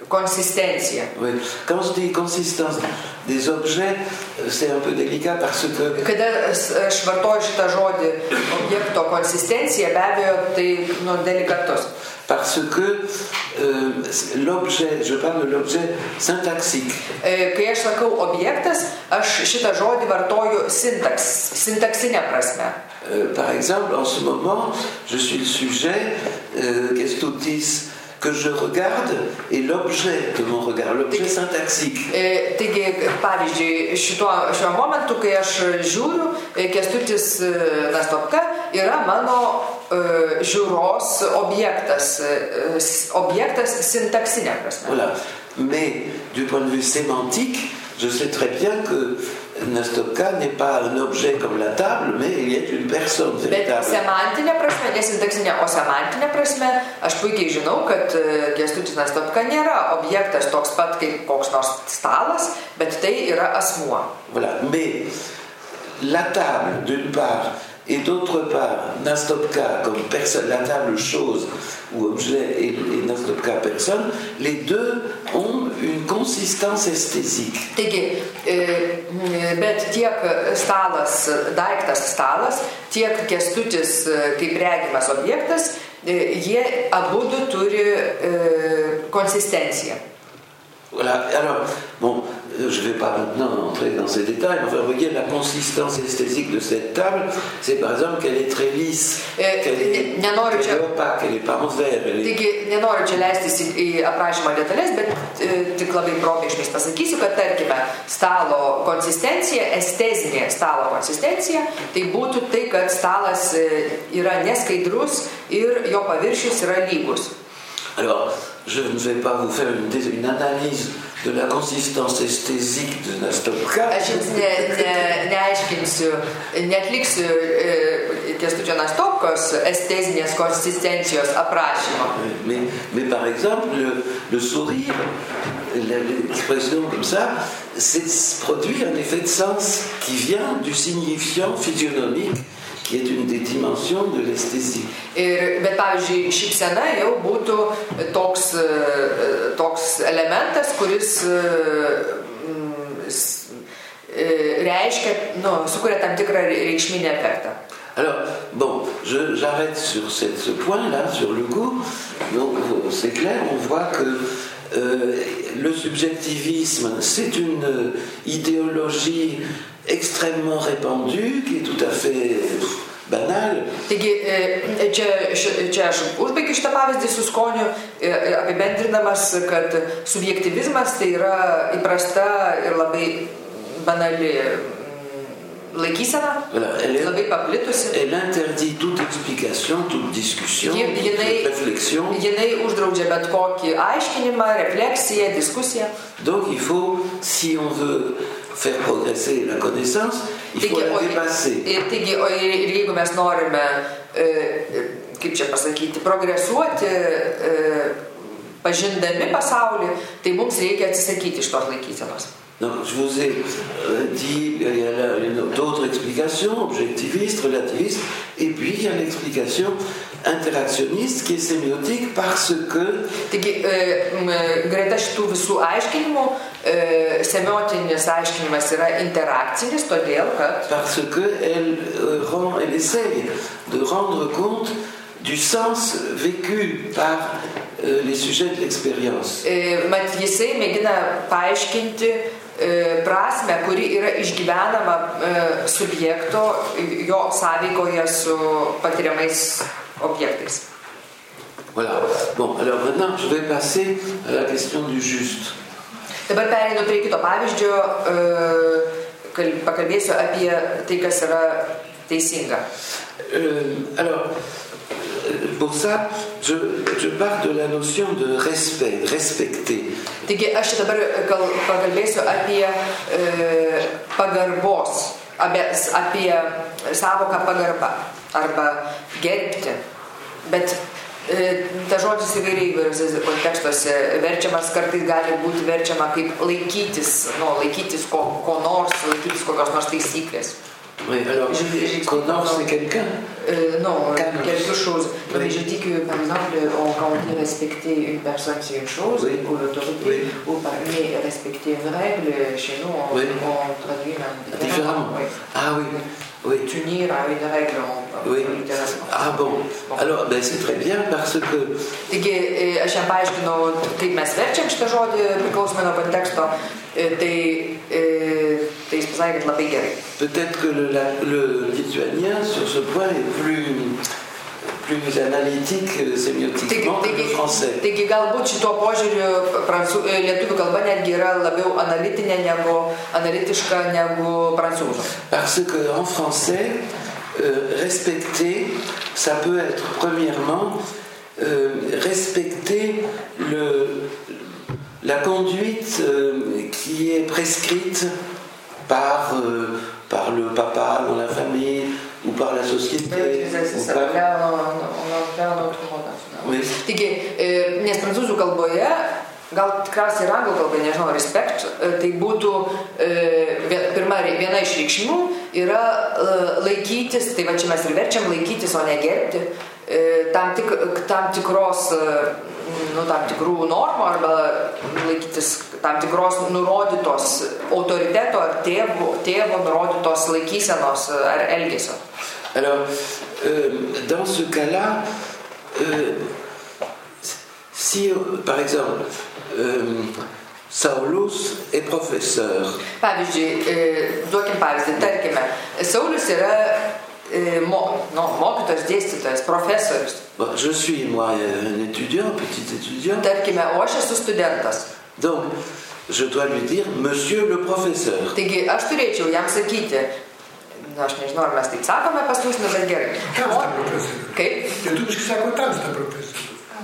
konsistencija. Oui. Quand je dis consistance des objets, c'est un peu délicat parce que... Kada aš vartoju šitą žodį objekto konsistencija, be abejo, tai nu, delikatus. Parce que euh, l'objet, je parle de l'objet syntaxique. Kai aš sakau objektas, aš šitą žodį vartoju sintaks, sintaksinę prasme. Euh, par exemple, en ce moment, je suis le sujet, euh, kestutis, que je regarde est l'objet de mon regard, l'objet syntaxique. Taigi, pavyzdžiui, šituo, šiuo momentu, kai aš žiūriu, Kęstutis Nastopka yra mano uh, žiūros objektas, uh, objektas sintaksinė prasme. Voilà. Mais du point de vue sémantique, je sais très bien que Nastopka n'est pas un objet comme la table, mais il est une personne véritable. Bet semantinė prasme, ne sintaksinė, o semantinė prasme, aš puikiai žinau, kad Kęstutis Nastopka nėra objektas toks pat kaip koks nors stalas, bet tai yra asmuo. Voilà. Mais la table, d'une part, et d'autre part, Nastopka comme personne, la table chose ou objet et, et Nastopka personne, les deux ont une consistance esthétique. Taigi, bet tiek stalas, daiktas stalas, tiek Kęstutis kaip regimas objektas, jie abudu turi konsistenciją. Voilà, alors, bon, je ne vais pas maintenant entrer dans ces détails, mais enfin, vous voyez, la consistance esthétique de cette table, c'est par exemple qu'elle est très lisse, qu'elle est, nenoriu qu'elle est opaque, qu'elle n'est pas en verre. Elle est... Taigi, nenoriu čia leistis į, į aprašymą detalės, bet e, tik labai probėgšmiais pasakysiu, kad tarkime, stalo konsistencija, estezinė stalo konsistencija, tai būtų tai, kad stalas yra neskaidrus ir jo paviršius yra lygus. Alors, je ne vais pas vous faire une, une analyse de la consistance esthétique de Nastopka. Aš jums ne, ne, neaiškinsiu, netliksiu e, Kęstučio Nastopkos estezinės konsistencijos aprašymo. Mais, mais par exemple, le, le sourire, l'expression comme ça, c'est produit un effet de sens qui vient du signifiant physionomique, qui est une des dimensions de l'esthésie. Ir, bet, pavyzdžiui, šypsena jau būtų toks, toks elementas, kuris reiškia, nu, sukuria tam tikrą reikšminį efektą. Alors, bon, je, j'arrête sur cette, ce point-là, sur le goût. Donc, c'est clair, on voit que euh, le subjectivisme, c'est une euh, idéologie extrêmement répandue, qui est tout à fait banale. Taigi, čia, čia aš užbaigiu šitą pavyzdį su skoniu, apibendrinamas, kad subjektyvizmas tai yra įprasta ir labai banali laikysena, voilà, elle, labai paplitusi. Elle interdit toute explication, toute discussion, jinai, toute réflexion. Jinai uždraudžia bet kokį aiškinimą, refleksiją, diskusiją. Donc il faut, si on veut faire progresser la connaissance, il taigi, faut la dépasser. Ir, taigi, o ir jeigu mes norime, kaip čia pasakyti, progresuoti, pažindami pasaulį, tai mums reikia atsisakyti iš tos laikysenos. Donc, je vous ai euh, dit, il y a là une, d'autres explications, objectivistes, relativistes, et puis il y a l'explication interactionniste qui est sémiotique parce que... Taigi, greta šitų visų aiškinimų, semiotinis aiškinimas yra interakcinis, todėl kad... Parce que elle, euh, rend, elle essaye de rendre compte du sens vécu par euh, les sujets de l'expérience. Mat jisai mėgina paaiškinti prasme, kuri yra išgyvenama subjekto jo sąveikoje su patiriamais objektais. Voilà. Bon, alors maintenant, je vais passer à la question du juste. Dabar pereinu prie kito pavyzdžio, pakalbėsiu apie tai, kas yra teisinga. Euh, alors, pour ça, je, je pars de la notion de respect, respecter. Taigi aš dabar pakalbėsiu apie e, pagarbos, apie, apie savoką pagarba arba gerbti. Bet e, ta žodis įvairiai įvairiuose kontekstuose verčiamas, kartais gali būti verčiama kaip laikytis, nu, laikytis ko, ko nors, laikytis kokios nors taisyklės. Oui, alors, Connor, c'est quelqu'un euh, Non, Calme. quelque chose. Oui. Mais je dis que, par exemple, on, quand on dit respecter une personne, c'est une chose, oui. ou l'autorité, oui. ou par, mais respecter une règle, chez nous, on, oui. on traduit même différemment. Oui. Ah oui. Oui. T'unir à une règle, on, oui. littéralement. Ah bon, bon. Alors, ben, c'est très bien parce que... Taigi, aš jam paaiškinau, kaip mes verčiam šitą žodį, priklausomai nuo konteksto, tai, tai jis pasakė, kad labai gerai. Peut-être que le, la, le lituanien, sur ce point, est plus, plus analytique sémiotiquement que le français. Taigi, galbūt šituo požiūriu prancū, lietuvių kalba netgi yra labiau analitinė negu, analitiška negu prancūzų. Parce qu'en français, euh, respecter, ça peut être premièrement euh, respecter le, la conduite euh, qui est prescrite par, euh, par le papa dans la famille ou par la société. C'est par... Là, on en autre mode. Oui. Taigi, nes prancūzų kalboje, gal tikriausiai ir anglų kalbai, nežinau, respect, tai būtų pirma, viena iš reikšmių yra laikytis, tai va čia mes ir verčiam laikytis, o ne gerbti, tam, tik, tam tikros, nu, tam tikrų normų arba laikytis tam tikros nurodytos autoriteto ar tėvo, tėvo nurodytos laikysenos ar elgesio. Alors, euh, dans ce cas-là, euh, si, par exemple, euh, Saulius est professeur. Pavyzdžiui, duokim pavyzdį, tarkime, Saulius yra mo, no, mokytojas, dėstytojas, profesorius. Bon, je suis, moi, un étudiant, petit étudiant. Tarkime, o aš esu studentas. Donc, je dois lui dire, monsieur le professeur. Taigi, aš turėčiau jam sakyti, aš nežinau, ar mes taip sakome pas mus, nu, bet gerai. Tamsta profesorius. Kaip? Lietuviškai sako tamsta profesorius.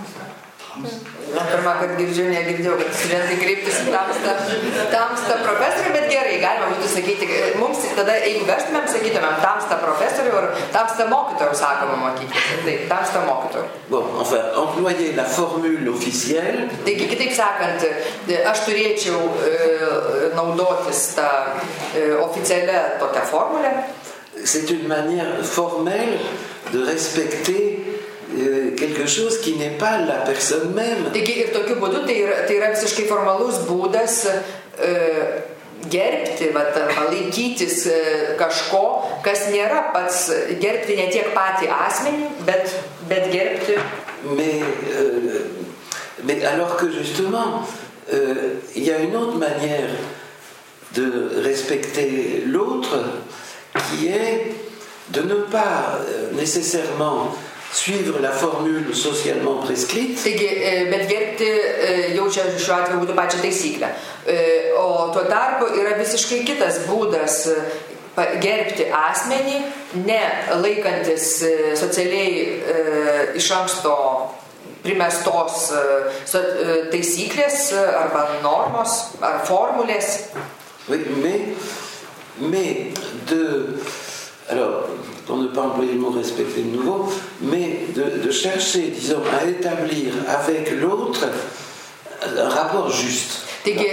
Na, pirmą, kad girdžiu, negirdėjau, kad studentai kreiptis į tamstą, tamstą profesorių, bet gerai, galima būtų sakyti, mums tada, jeigu verstumėm, sakytumėm tamstą profesorių ar tamstą mokytojų, sakoma mokyklose. Taip, tamstą mokytojų. Bon, enfin, employer la formule officielle. Taigi, kitaip sakant, aš turėčiau e, naudotis tą e, oficialią tokią formulę. C'est une manière formelle de respecter quelque chose qui n'est pas la personne même. Taigi ir tokiu būdu tai yra, tai yra visiškai formalus būdas e, gerbti, vat, laikytis e, kažko, kas nėra pats, gerbti ne tiek patį asmenį, bet, bet gerbti. Mais, euh, mais alors que justement, euh, il y a une autre manière de respecter l'autre qui est de ne pas euh, nécessairement suivre la formule socialement prescrite. Taigi, bet gerbti jau čia šiuo atveju būtų pačią taisyklę. O tuo tarpu yra visiškai kitas būdas gerbti asmenį, ne laikantis socialiai e, iš anksto primestos e, taisyklės arba normos ar formulės. Oui, mais, mais de... Alors, pour ne pas employer le mot respecter de nouveau, mais de, de chercher, disons, à établir avec l'autre un rapport juste. Taigi,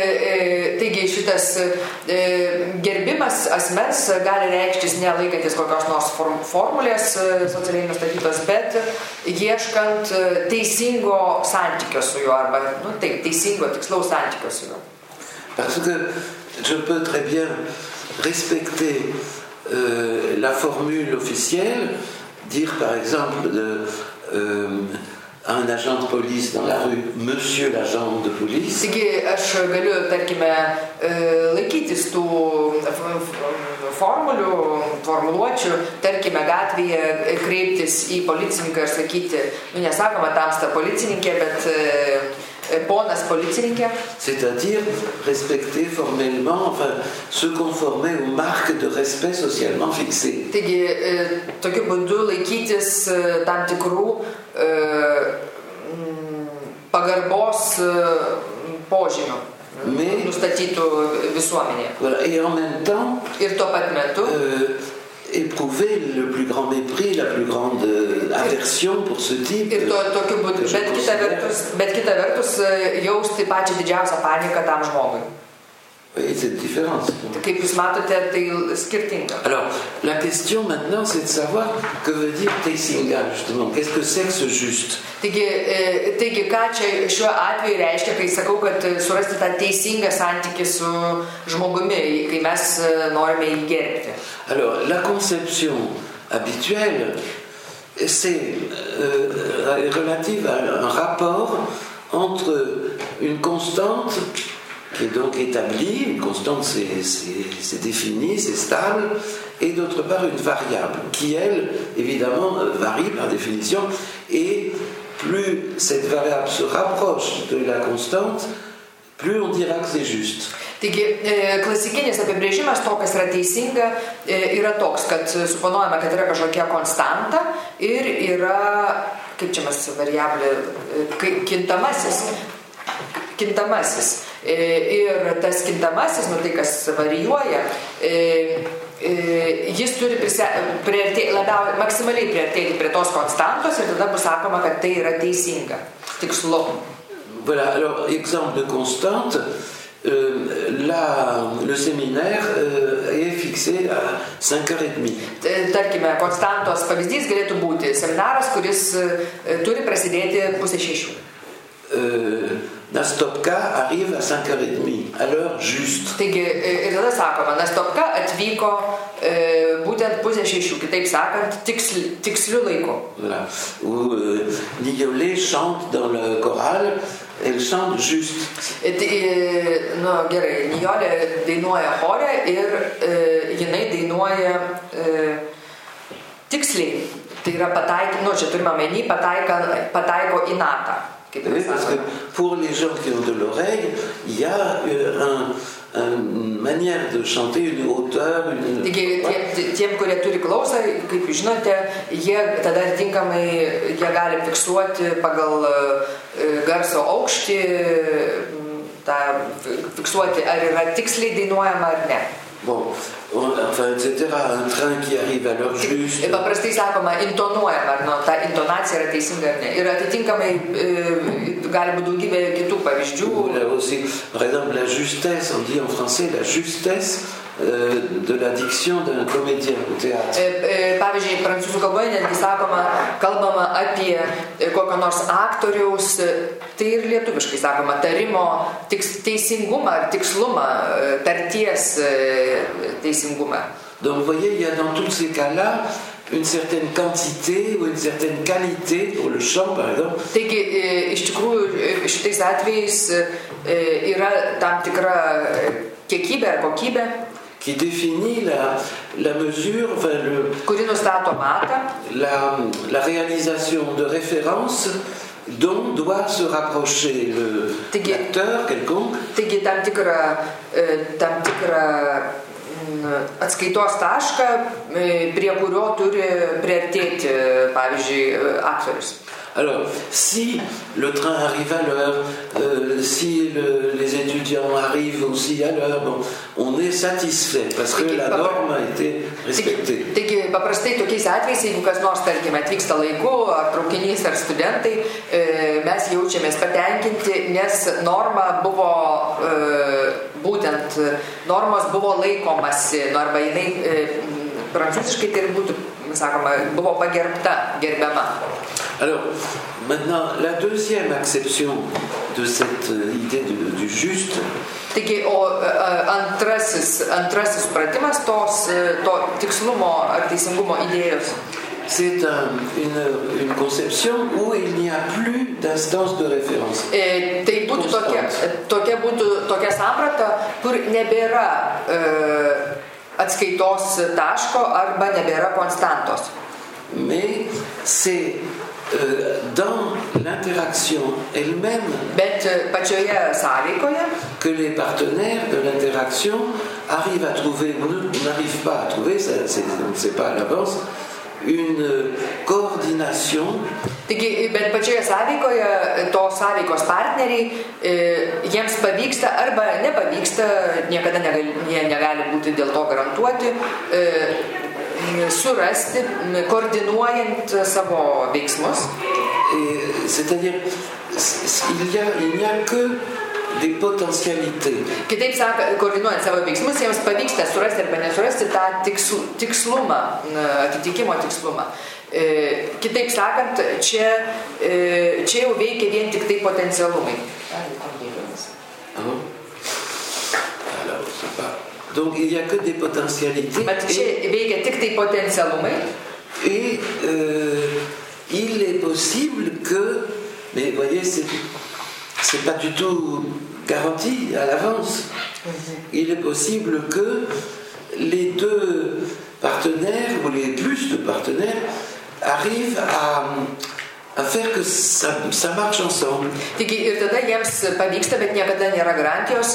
e, taigi šitas e, gerbimas asmens gali reikštis nelaikantis kokios nors form, formulės socialiai nustatytos, bet ieškant teisingo santykio su juo, arba, nu taip, teisingo, tikslaus santykio su juo. Parce que je peux très bien respecter Euh, la formule officielle, dire par exemple de, euh, à un agent de police dans la rue, monsieur l'agent de police. Taigi aš galiu, tarkime, laikytis tų formulių, formuluočių, tarkime, gatvėje kreiptis į policininką ir sakyti, nu nesakoma tamsta policininkė, bet ponas policininkė. C'est-à-dire respecter formellement, enfin, se conformer aux marques de respect socialement fixées. Taigi, tokiu būdu laikytis tam tikrų pagarbos požymių nustatytų visuomenėje. Voilà. Et en même temps, ir tuo pat metu, euh, éprouver le plus grand mépris, la plus grande aversion pour ce type. Ir to, tokiu būdu, bet kita vertus, bet kita vertus jausti pačią didžiausią paniką tam žmogui. Oui, c'est différent. Kaip jūs matote, tai skirtinga. Alors, la question maintenant, c'est de savoir que veut dire teisinga, justement. Qu'est-ce que c'est que ce juste? Taigi, taigi, ką čia šiuo atveju reiškia, kai sakau, kad surasti tą teisingą santykį su žmogumi, kai mes norime jį gerbti. Alors, la conception habituelle, c'est euh, relative à un rapport entre une constante qui est donc établie, une constante c'est, c'est, c'est défini, c'est stable, et d'autre part une variable qui, elle, évidemment, varie par définition, et plus cette variable se rapproche de la constante, plus on dira que c'est juste. Taigi, klasikinis apibrėžimas to, kas yra teisinga, yra toks, kad suponuojame, kad yra kažkokia konstanta ir yra, kaip čia mes variablė, kintamasis. Kintamasis. Ir tas kintamasis, nu tai kas varijuoja, jis turi priartė, labiau, maksimaliai priartėti prie tos konstantos ir tada bus sakoma, kad tai yra teisinga, tikslu. Voilà, alors, exemple de constante, euh, la, le séminaire euh, est fixé à cinq heures trente. Tarkime, konstantos pavyzdys galėtų būti seminaras, kuris turi prasidėti pusę šešių. Euh, Nastopka arrive à cinq heures trente, à l'heure juste. Taigi, ir tada sakoma, Nastopka atvyko e, būtent pusę šešių, kitaip sakant, tiksli, tiksliu laiku. Voilà. Où euh, Nijolė chante dans le choral, elle chante juste. E, e, nu, gerai, Nijolė dainuoja chore ir e, jinai dainuoja e, tiksliai. Tai yra pataiko, nu, čia turime omeny, pataiko, pataiko į natą. Oui, parce que pour les gens qui ont de l'oreille, il y a un, une manière de chanter, une hauteur, une... Taigi, tie, tiem, kurie turi klausą, kaip jūs žinote, jie tada tinkamai jie gali fiksuoti pagal garso aukštį, tą, fiksuoti, ar yra tiksliai dainuojama ar ne. Bon, on, enfin, et cetera. Un train qui arrive à l'heure juste. Paprastai sakoma, intonuojama, ar nu, ta intonacija yra teisinga ar ne. Ir atitinkamai e, gali būti daugybė kitų pavyzdžių. Là aussi, par exemple, la justesse, on dit en français la justesse euh, de la diction d'un comédien au théâtre. E, e, pavyzdžiui, prancūzų kalboje netgi sakoma, kalbama apie kokio nors aktoriaus, tai ir lietuviškai sakoma, tarimo tiks, teisingumą ar tikslumą, tarties teisingumą. Donc vous voyez, il y a dans tous ces cas-là une certaine quantité ou une certaine qualité pour le chant, par exemple. Taigi, iš tikrųjų, šitais atvejais yra tam tikra kiekybė ar kokybė, qui définit la, la mesure, enfin le, kuri nustato matą, la, la réalisation de référence dont doit se rapprocher le, taigi, l'acteur quelconque. Taigi tam tikrą, tam tikrą atskaitos tašką, prie kurio turi priartėti, pavyzdžiui, aktorius. Alors, si le train arrive à l'heure, euh, si le, les étudiants arrivent aussi à l'heure, bon, on est satisfait parce que la norme a été respectée. Taigi, paprastai tokiais atvejais, jeigu kas nors, tarkime, atvyksta laiku, ar traukinys, ar studentai, mes jaučiamės patenkinti, nes norma buvo, būtent normos buvo laikomasi, arba jinai, prancūziškai tai būtų, sakoma, buvo pagerbta, gerbiama. Alors, maintenant, la deuxième acception de cette idée du, du juste. Taigi, o antrasis, antrasis supratimas tos, to tikslumo ar teisingumo idėjos. C'est un, une, une conception où il n'y a plus d'instance de référence. E, tai būtų tokia, tokia, būtų tokia samprata, kur nebėra e, atskaitos taško arba nebėra konstantos. Mais c'est euh, dans l'interaction elle-même Bet pačioje sąveikoje que les partenaires de l'interaction arrivent à trouver, ou n'arrivent pas à trouver, ça, c'est, on ne sait pas à l'avance, une coordination. Taigi, bet pačioje sąveikoje to sąveikos partneriai, jiems pavyksta arba nepavyksta, niekada negali, jie negali būti dėl to garantuoti, surasti, koordinuojant savo veiksmus. Et, c'est-à-dire, il y a, il n'y a que des potentialités. Kitaip sakant, koordinuojant savo veiksmus, jiems pavyksta surasti arba nesurasti tą tiksl, tikslumą, atitikimo tikslumą. E, kitaip sakant, čia, e, čia jau veikia vien tik tai potencialumai. Ah bon? Alors, c'est pas... Donc il n'y a que des potentialités. Bet čia veikia tik tai potencialumai. Et euh, il est possible que, mais vous voyez, c'est, c'est pas du tout garanti à l'avance. Il est possible que les deux partenaires ou les plus de partenaires arrivent à, à faire que ça, ça marche ensemble. Taigi ir tada jiems pavyksta, bet niekada nėra garantijos,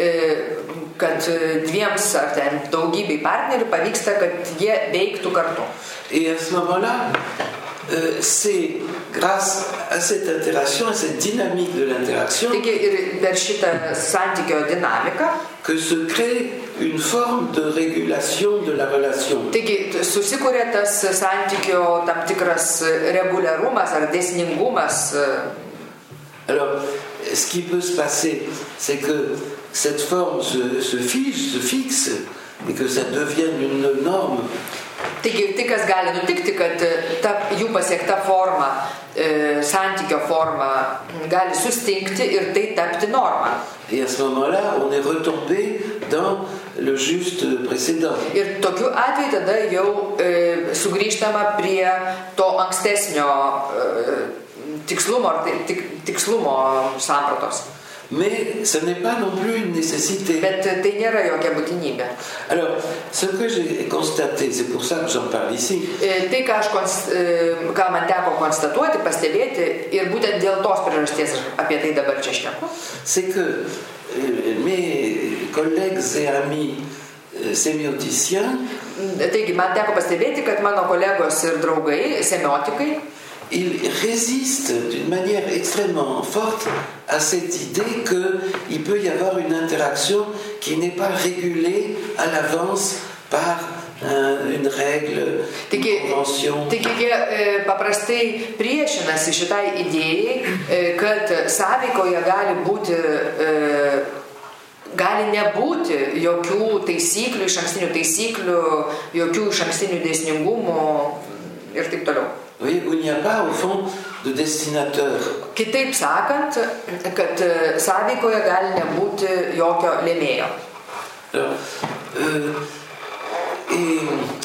kad dviems ar ten daugybei partnerių pavyksta, kad jie veiktų kartu. Et à ce moment-là, euh, c'est grâce à cette interaction, à cette dynamique de l'interaction, Taigi ir per šitą santykio dinamiką, que se crée une forme de régulation de la relation. taigi susikuria tas santykio tam tikras reguliarumas ar dėsningumas. Alors, ce qui peut se passer, c'est que cette forme se, se fige, se fixe, et que ça devienne une norme. Taigi, tai kas gali nutikti, kad ta jų pasiekta forma, e, santykio forma gali sustingti ir tai tapti norma. Et à ce moment-là, on est retombé dans le juste précédent. Ir tokiu atveju tada jau e, sugrįžtama prie to ankstesnio e, tikslumo, ar tik, tikslumo sampratos. Mais ce n'est pas non plus une nécessité. Bet tai nėra jokia būtinybė. Alors, ce que j'ai constaté, c'est pour ça que j'en parle ici. E, tai, ką, aš, konst- e, ką man teko konstatuoti, pastebėti, ir būtent dėl tos priežasties apie tai dabar čia šneku, C'est que euh, mes collègues et amis euh, sémioticiens, taigi man teko pastebėti, kad mano kolegos ir draugai, semiotikai, ils résistent d'une manière extrêmement forte à cette idée qu'il peut y avoir une interaction qui n'est pas régulée à l'avance par un, une règle, Taigi, une convention. taigi jie e, paprastai priešinasi šitai idėjai, e, kad sąveikoje gali būti, e, gali nebūti jokių taisyklių, išankstinių taisyklių, jokių išankstinių dėsningumų ir taip toliau. Vous voyez, il n'y a pas au fond de destinateur. Kitaip sakant, kad e, sąveikoje gali nebūti jokio lėmėjo. Alors, euh, et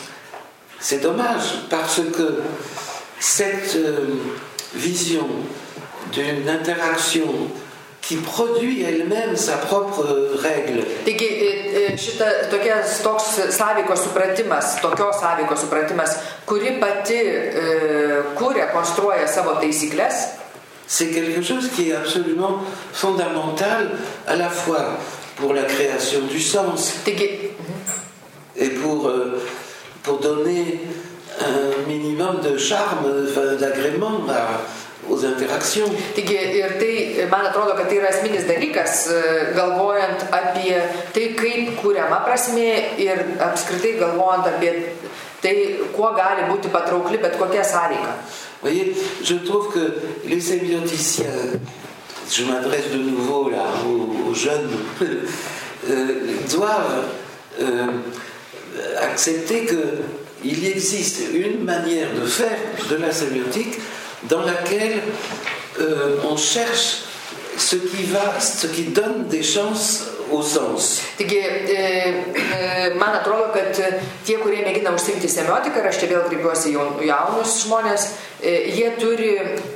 c'est dommage parce que cette euh, vision d'une interaction qui produit elle-même sa propre règle. Taigi e, šita, tokias, toks sąveikos supratimas, tokios sąveikos supratimas, kuri pati e, kūrė, konstruoja savo taisyklės, C'est quelque chose qui est absolument fondamental à la fois pour la création du sens taigi, et pour, euh, pour donner un minimum de charme, enfin, d'agrément à, aux interactions. taigi ir tai, man atrodo, kad tai yra esminis dalykas, e, galvojant apie tai, kaip kūriama prasmė ir apskritai galvojant apie tai, kuo gali būti patraukli bet kokia sąveika. Vous voyez, je trouve que les sémioticiens, je m'adresse de nouveau là aux, aux jeunes, euh, doivent euh, accepter qu'il existe une manière de faire de la sémiotique dans laquelle euh, on cherche ce qui va, ce qui donne des chances au sens. Taigi, e, e, man atrodo, kad tie, kurie mėgina užsiimti semiotiką, ir aš čia vėl kreipiuosi į jaunus žmonės, e, jie turi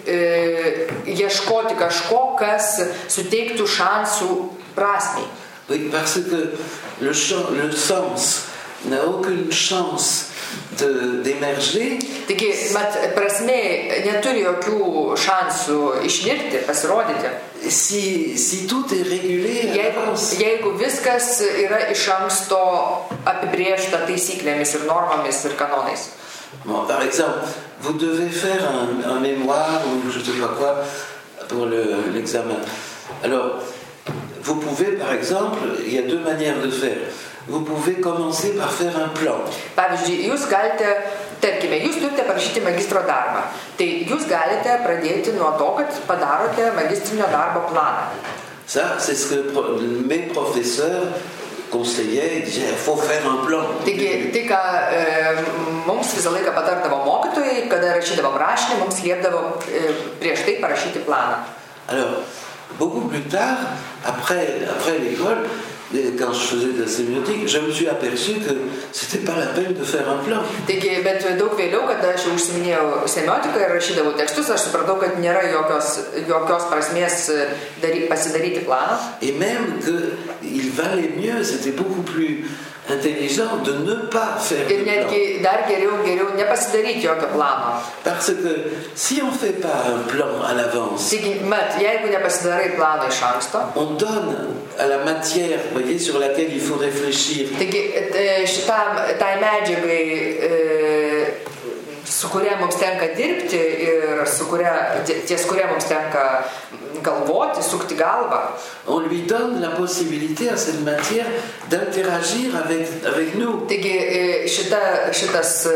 e, ieškoti kažko, kas suteiktų šansų prasmei. Oui, parce que le, ch- le sens n'a aucune chance de, d'émerger. Taigi, mat, prasmė neturi jokių šansų išnirti, pasirodyti. Si, si tout est régulé à Jeigu, l'avance. jeigu viskas yra iš anksto apibrėžta taisyklėmis ir normomis ir kanonais. Bon, par exemple, vous devez faire un, un mémoire ou je ne sais pas quoi pour le- l'examen. Alors, vous pouvez, par exemple, il y a deux manières de faire. Vous pouvez commencer par faire un plan. Pavyzdžiui, jūs galite, tarkime, jūs turite parašyti magistro darbą. Tai jūs galite pradėti nuo to, kad padarote magistrinio darbo planą. Ça, c'est ce que mes professeurs conseillaient, ils disaient, il faut faire un plan. Taigi, tai, ką e, mums visą laiką patardavo mokytojai, kada rašydavom rašinį, mums liepdavo e, prieš tai parašyti planą. Alors, beaucoup plus tard, après, après l'école, quand je faisais de la sémiotique, je me suis aperçu que c'était pas la peine de faire un plan. Taigi, bet daug vėliau, kada aš jau užsiminėjau semiotiką ir rašydavau tekstus, aš supratau, kad nėra jokios, jokios prasmės dary, pasidaryti planą. Et même qu'il valait mieux, c'était beaucoup plus intelligent de ne pas faire ir de plan. netgi dar geriau, geriau nepasidaryti jokio plano. Parce que si on ne fait pas un plan à l'avance, Taigi, mat, jeigu nepasidarai plano iš anksto, on donne à la matière, vous voyez, sur laquelle il faut réfléchir. Taigi, šitam, tai medžiagai, e, su kuria mums tenka dirbti ir su kuria, ties kuria mums tenka galvoti, sukti galvą. On lui donne la possibilité à cette matière d'interagir avec, avec nous. Taigi, šita, šitas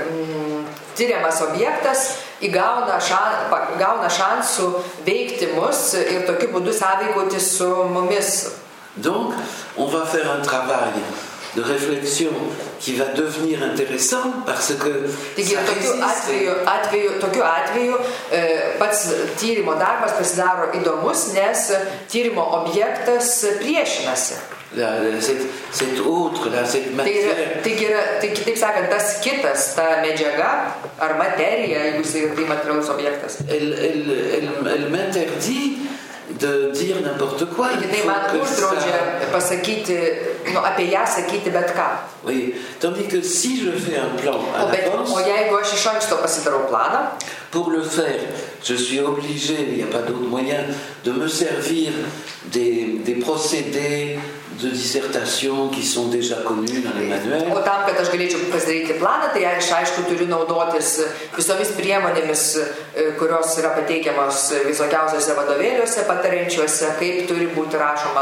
mm, tyriamas objektas įgauna šan, gauna šansų veikti mus ir tokiu būdu sąveikauti su mumis. Donc, on va faire un travail de réflexion qui va devenir intéressant parce que Taigi, tokiu atveju, atveju, tokiu atveju e, pats tyrimo darbas pasidaro įdomus, nes tyrimo objektas priešinasi. La, cette, cette autre, là, cette matière. Taigi, tai kitaip sakant, tas kitas, ta medžiaga ar materija, jeigu jis tai materialus objektas. Elle, elle, elle, elle m'interdit de dire n'importe quoi. Tai man uždraudžia pasakyti, nu, apie ją sakyti bet ką. Oui, tandis que si je fais un plan à O, bet, l'avance, o jeigu aš iš anksto pasidarau planą, pour le faire, je suis obligé, il n'y a pas d'autre moyen, de me servir des, des procédés de dissertation qui sont déjà connus dans les manuels. O tam, kad aš galėčiau pasidaryti planą, tai aš aišku turiu naudotis visomis priemonėmis, kurios yra pateikiamos visokiausiose vadovėliuose, patariančiuose, kaip turi būti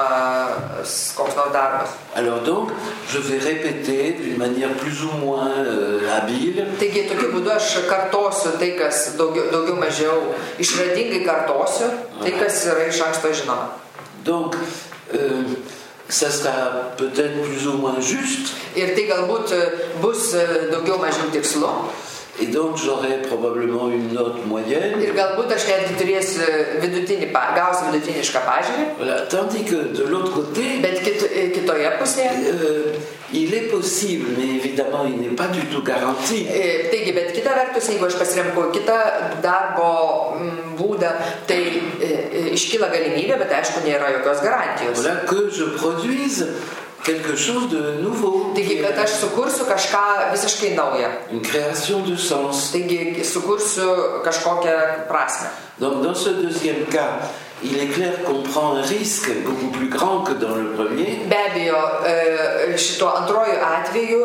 rašomas koks nors darbas. Alors donc, je vais répéter d'une manière plus ou moins euh, habile. Taigi, tokiu būdu aš kartosiu tai, kas daugiau, daugiau mažiau išradingai kartosiu, tai, kas yra iš anksto žinoma. Donc, euh, ça sera peut-être plus ou moins juste. Ir tai galbūt bus daugiau mažiau tikslu. Et donc j'aurai probablement une note moyenne. Ir galbūt aš netgi turėsiu vidutinį, gausiu vidutinišką pažymį. Voilà. Tandis que de l'autre côté, bet kit, kitoje pusėje, euh, il est possible, mais évidemment il n'est pas du tout garanti. Taigi, bet kita vertus, jeigu aš pasirinkau kitą darbo būdą, tai iškyla galimybė, bet aišku, nėra jokios garantijos. Voilà, que je produise quelque chose de nouveau. Taigi, kad aš sukursiu kažką visiškai naują. Une création de sens. Taigi, sukursiu kažkokią prasmę. Donc, dans ce deuxième cas, il est clair qu'on prend un risque beaucoup plus grand que dans le premier. Be abejo, šito antrojo atveju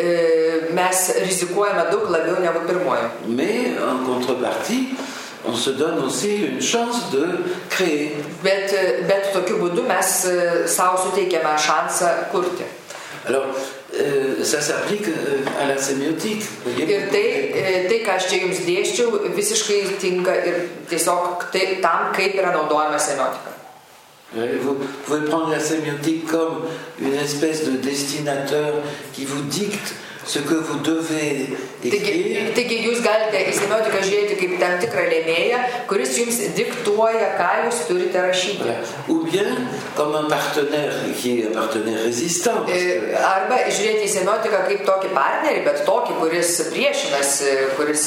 mes rizikuojame daug labiau negu pirmojo. Mais en contrepartie, on se donne aussi une chance de créer. Bet, bet tokiu būdu mes savo suteikiame šansą kurti. Alors, euh, ça s'applique à la sémiotique. Ir tai, tai, ką aš čia jums dėsčiau, visiškai tinka ir tiesiog tai, tam, kaip yra naudojama semiotika. Vous pouvez prendre la sémiotique comme une espèce de destinateur qui vous dicte ce que vous devez écrire. Taigi, taigi jūs galite į semiotiką žiūrėti kaip tam tikrą lėmėją, kuris jums diktuoja, ką jūs turite rašyti. Voilà. Ou bien comme un partenaire qui est un partenaire résistant. Que... Arba žiūrėti į semiotiką kaip tokį partnerį, bet tokį, kuris priešinasi, kuris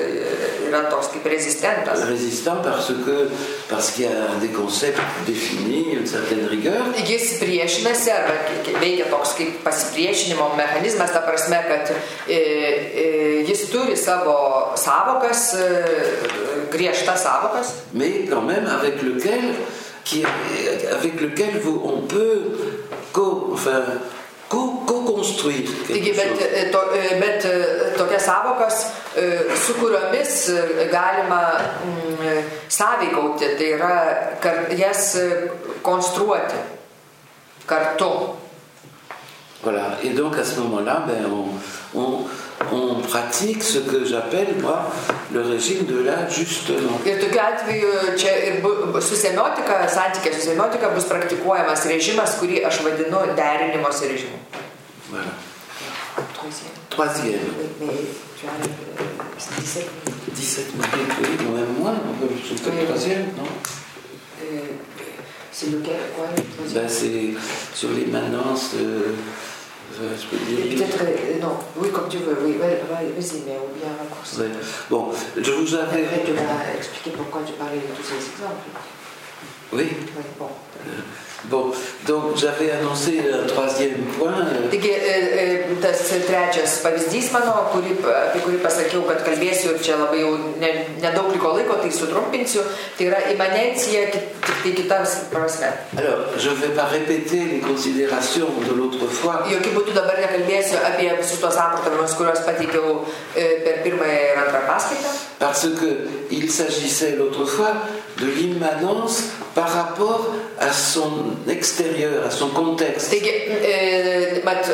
yra toks kaip rezistentas. Résistant parce que parce qu'il y a des concepts définis, une certaine rigueur. Jis priešinasi arba veikia toks kaip pasipriešinimo mechanizmas, ta prasme, kad e, e, jis turi savo savokas, e, griežtas savokas. Mais quand même avec lequel, qui, avec lequel vous, on peut co, enfin, co, co-construire quelque Taigi, chose. Bet, to, bet tokias savokas, su kuriomis galima mm, sąveikauti, tai yra kar, jas konstruoti kartu. Voilà, et donc à ce moment-là, ben, on, on, on pratique ce que j'appelle, moi, le régime de l'ajustement. Ir tokiu atveju čia ir bu, su semiotika, santykė su semiotika bus praktikuojamas režimas, kurį aš vadinu derinimosi režimu. Voilà. Troisième. Troisième. Mais, mais tu as dix-sept minutes. dix-sept minutes, oui, ou même moins, on peut juste le troisième, non? Euh, c'est lequel, quoi, le troisième? Ben, c'est sur l'immanence, euh, je peux dire. Peut-être, euh, non, oui, comme tu veux, oui, vas-y, mais ou bien raccourci. Ouais. Bon, je vous avais. Après, tu vas expliquer pourquoi tu parlais de tous ces exemples. Oui. Oui, bon. Bon, donc j'avais annoncé un troisième point. Taigi, tas trečias pavyzdys mano, kurį, apie kurį pasakiau, kad kalbėsiu ir čia labai jau ne, nedaug liko laiko, tai sutrumpinsiu, tai yra imanencija, tik tai kitas prasme. Alors, je ne vais pas répéter les considérations de l'autre fois. Jokių būdų dabar nekalbėsiu apie visus tos samprotavimus, kuriuos pateikiau per pirmąją ir antrą paskaitą. Parce qu'il s'agissait l'autre fois de l'immanence par rapport à son extérieur, à son contexte. Taigi, e, mat,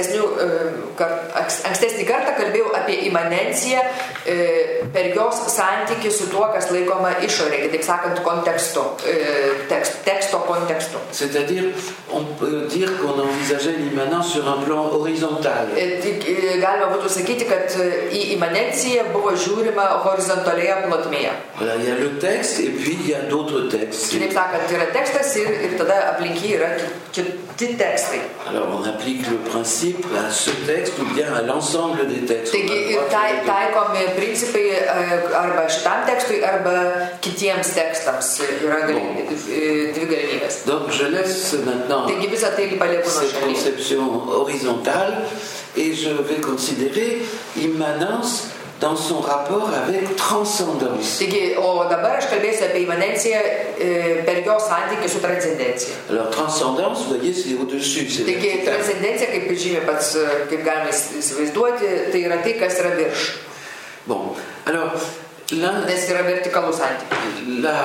ankstesnį kartą kalbėjau apie imanenciją e, per jos santykį su tuo, kas laikoma išorė, kitaip sakant, kontekstu, e, tekst, teksto kontekstu. C'est-à-dire, on peut dire qu'on envisageait l'immanence sur un plan horizontal. E, tik, e, galima būtų sakyti, kad į imanenciją buvo žiūrima horizontalėje plotmėje. Voilà, il y a le texte et puis il y a d'autres textes. Kitaip sakant, yra tekstas ir, ir tada aplink jį yra kiti tekstai. Alors on applique le principe à ce texte ou bien à l'ensemble des textes. Taigi tai, taikomi principai arba šitam tekstui, arba kitiems tekstams. Yra gali, dvi galimybės. Donc je laisse maintenant Taigi visą tai palieku nuo cette šalia. conception horizontale et je vais considérer immanence dans son rapport avec transcendance. Taigi, o dabar aš kalbėsiu apie imanenciją per jo santykį su transcendencija. Alors transcendance, vous voyez, c'est au-dessus. C'est Taigi, transcendencija, kaip žymė pats, kaip galime įsivaizduoti, tai yra tai, kas yra virš. Bon, alors là, Nes yra vertikalų santykis. la,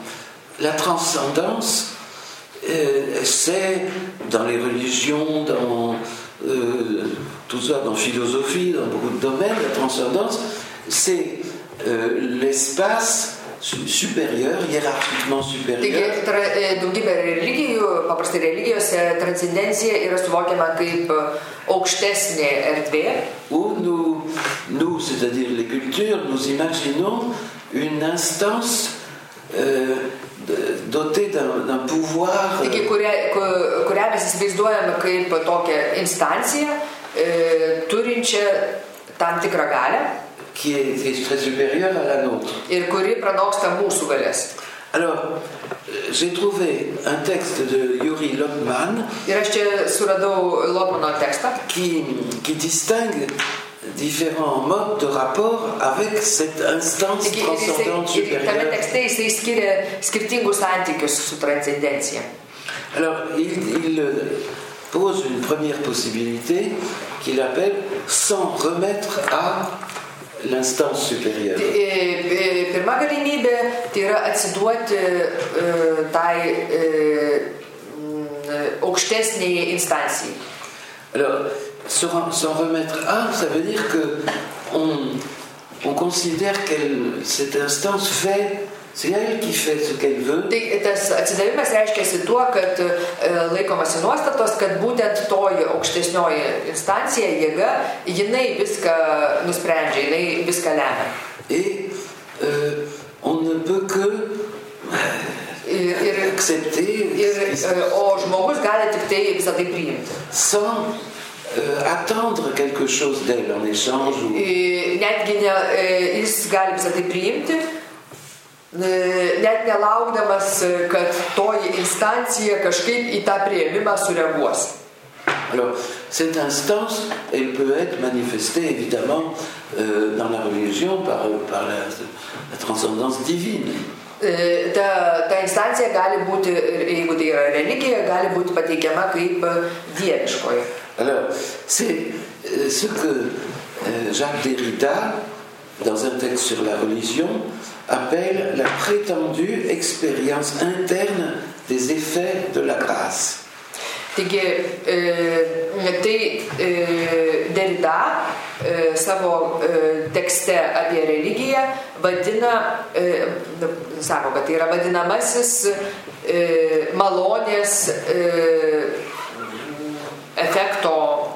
la transcendance, euh, c'est dans les religions, dans euh, tout ça, dans philosophie, dans beaucoup de domaines, la transcendance, c'est euh, l'espace supérieur, hiérarchiquement supérieur. Taigi, tra, daugybė religijų, paprastai religijose, transcendencija yra suvokiama kaip aukštesnė erdvė. Où nous, nous, c'est-à-dire les cultures, nous imaginons une instance euh, dotée d'un, d'un pouvoir. Taigi, kurią, kurią mes įsivaizduojame kaip tokią instanciją, e, turinčią tam tikrą galę. Qui est, qui est très supérieure à la nôtre. Ir kuri pranoksta mūsų galės. Alors, j'ai trouvé un texte de Yuri Lokman Ir aš čia suradau Lokmano tekstą, qui, qui distingue différents modes de rapport avec cette instance Taigi, ir, transcendante jisai, ir tame supérieure. tekste jisai skiria skirtingus santykius su transcendencija. Alors, il, il pose une première possibilité qu'il appelle sans remettre à l'instance supérieure. Pirma galimybė tai yra atsiduoti e, tai e, aukštesniai instancijai. Alors, s'en remettre à, ça veut dire que on, on considère que cette instance fait, c'est elle qui fait ce qu'elle veut. Tai tas atsidavimas reiškia tuo, kad e, laikomasi nuostatos, kad būtent toji aukštesnioji instancija, jėga, jinai viską nusprendžia, jinai viską lemia. Et euh, on ne peut que ir, ir, accepter ir, o žmogus gali tik tai visą tai priimti. Sans euh, attendre quelque chose d'elle en échange. Ou... Netgi ne, jis gali visą tai priimti, net nelaukdamas, kad toji instancija kažkaip į tą priėmimą sureaguos. Alors, cette instance, elle peut être manifestée évidemment euh, dans la religion par, par la, la transcendance divine. Ta, ta instancija gali būti, jeigu tai yra religija, gali būti pateikiama kaip dieviškoji. Alors, c'est euh, ce que euh, Jacques Derrida, dans un texte sur la religion, appelle la prétendue expérience interne des effets de la grâce. Taigi, e, tai e, Derrida e, savo e, tekste apie religiją vadina, e, sako, kad tai yra vadinamasis e, malonės e, efekto,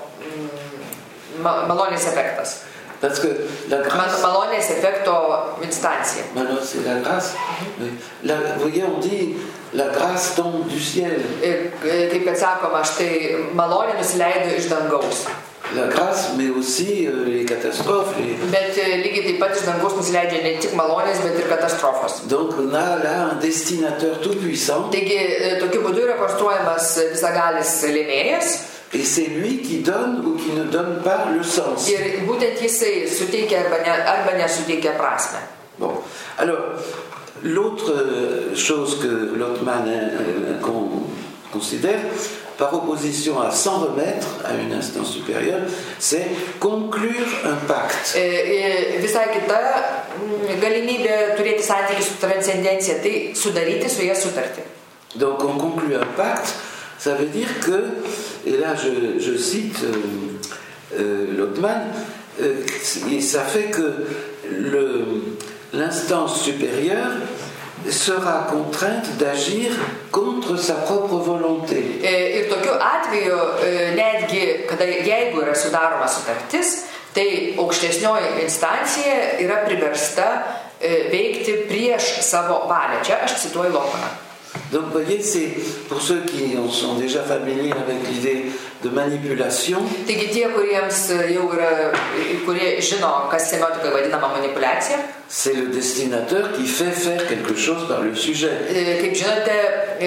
ma, malonės efektas. Parce que la grâce, malonės efekto instancija. Alors c'est la grâce. Oui. La, vous voyez, on dit la grâce tombe du ciel. Kaip kad sakoma, štai malonė nusileido iš dangaus. La grâce, mais aussi euh, les catastrophes. Les... Bet lygiai taip pat iš dangaus nusileidžia ne tik malonės, bet ir katastrofos. Donc on a là un destinateur tout puissant. Taigi tokiu būdu yra konstruojamas visagalis lėmėjas. Et c'est lui qui donne ou qui ne donne pas le sens. Ir būtent jisai suteikia arba, ne, arba nesuteikia prasme. Bon, alors l'autre chose que Lotman euh, qu'on considère, par opposition à s'en remettre à une instance supérieure, c'est conclure un pacte. E, visai kita galimybė turėti santykį su transcendencija, tai sudaryti su ją sutartį. Donc on conclut un pacte, ça veut dire que, et là je, je cite euh, euh, Lotman, euh, et ça fait que le, l'instance supérieure sera contrainte d'agir contre sa propre volonté. Ir tokiu atveju, netgi, kada jeigu yra sudaroma sutartis, tai aukštesnioji instancija yra priversta veikti prieš savo valią. Čia aš cituoju Lotmaną. Donc, vous voyez, c'est pour ceux qui sont déjà familiers avec l'idée de manipulation. Taigi tie, kuriems jau yra, kurie žino, kas semiotikoje vadinama manipulacija. C'est le destinateur qui fait faire quelque chose par le sujet. Kaip žinote,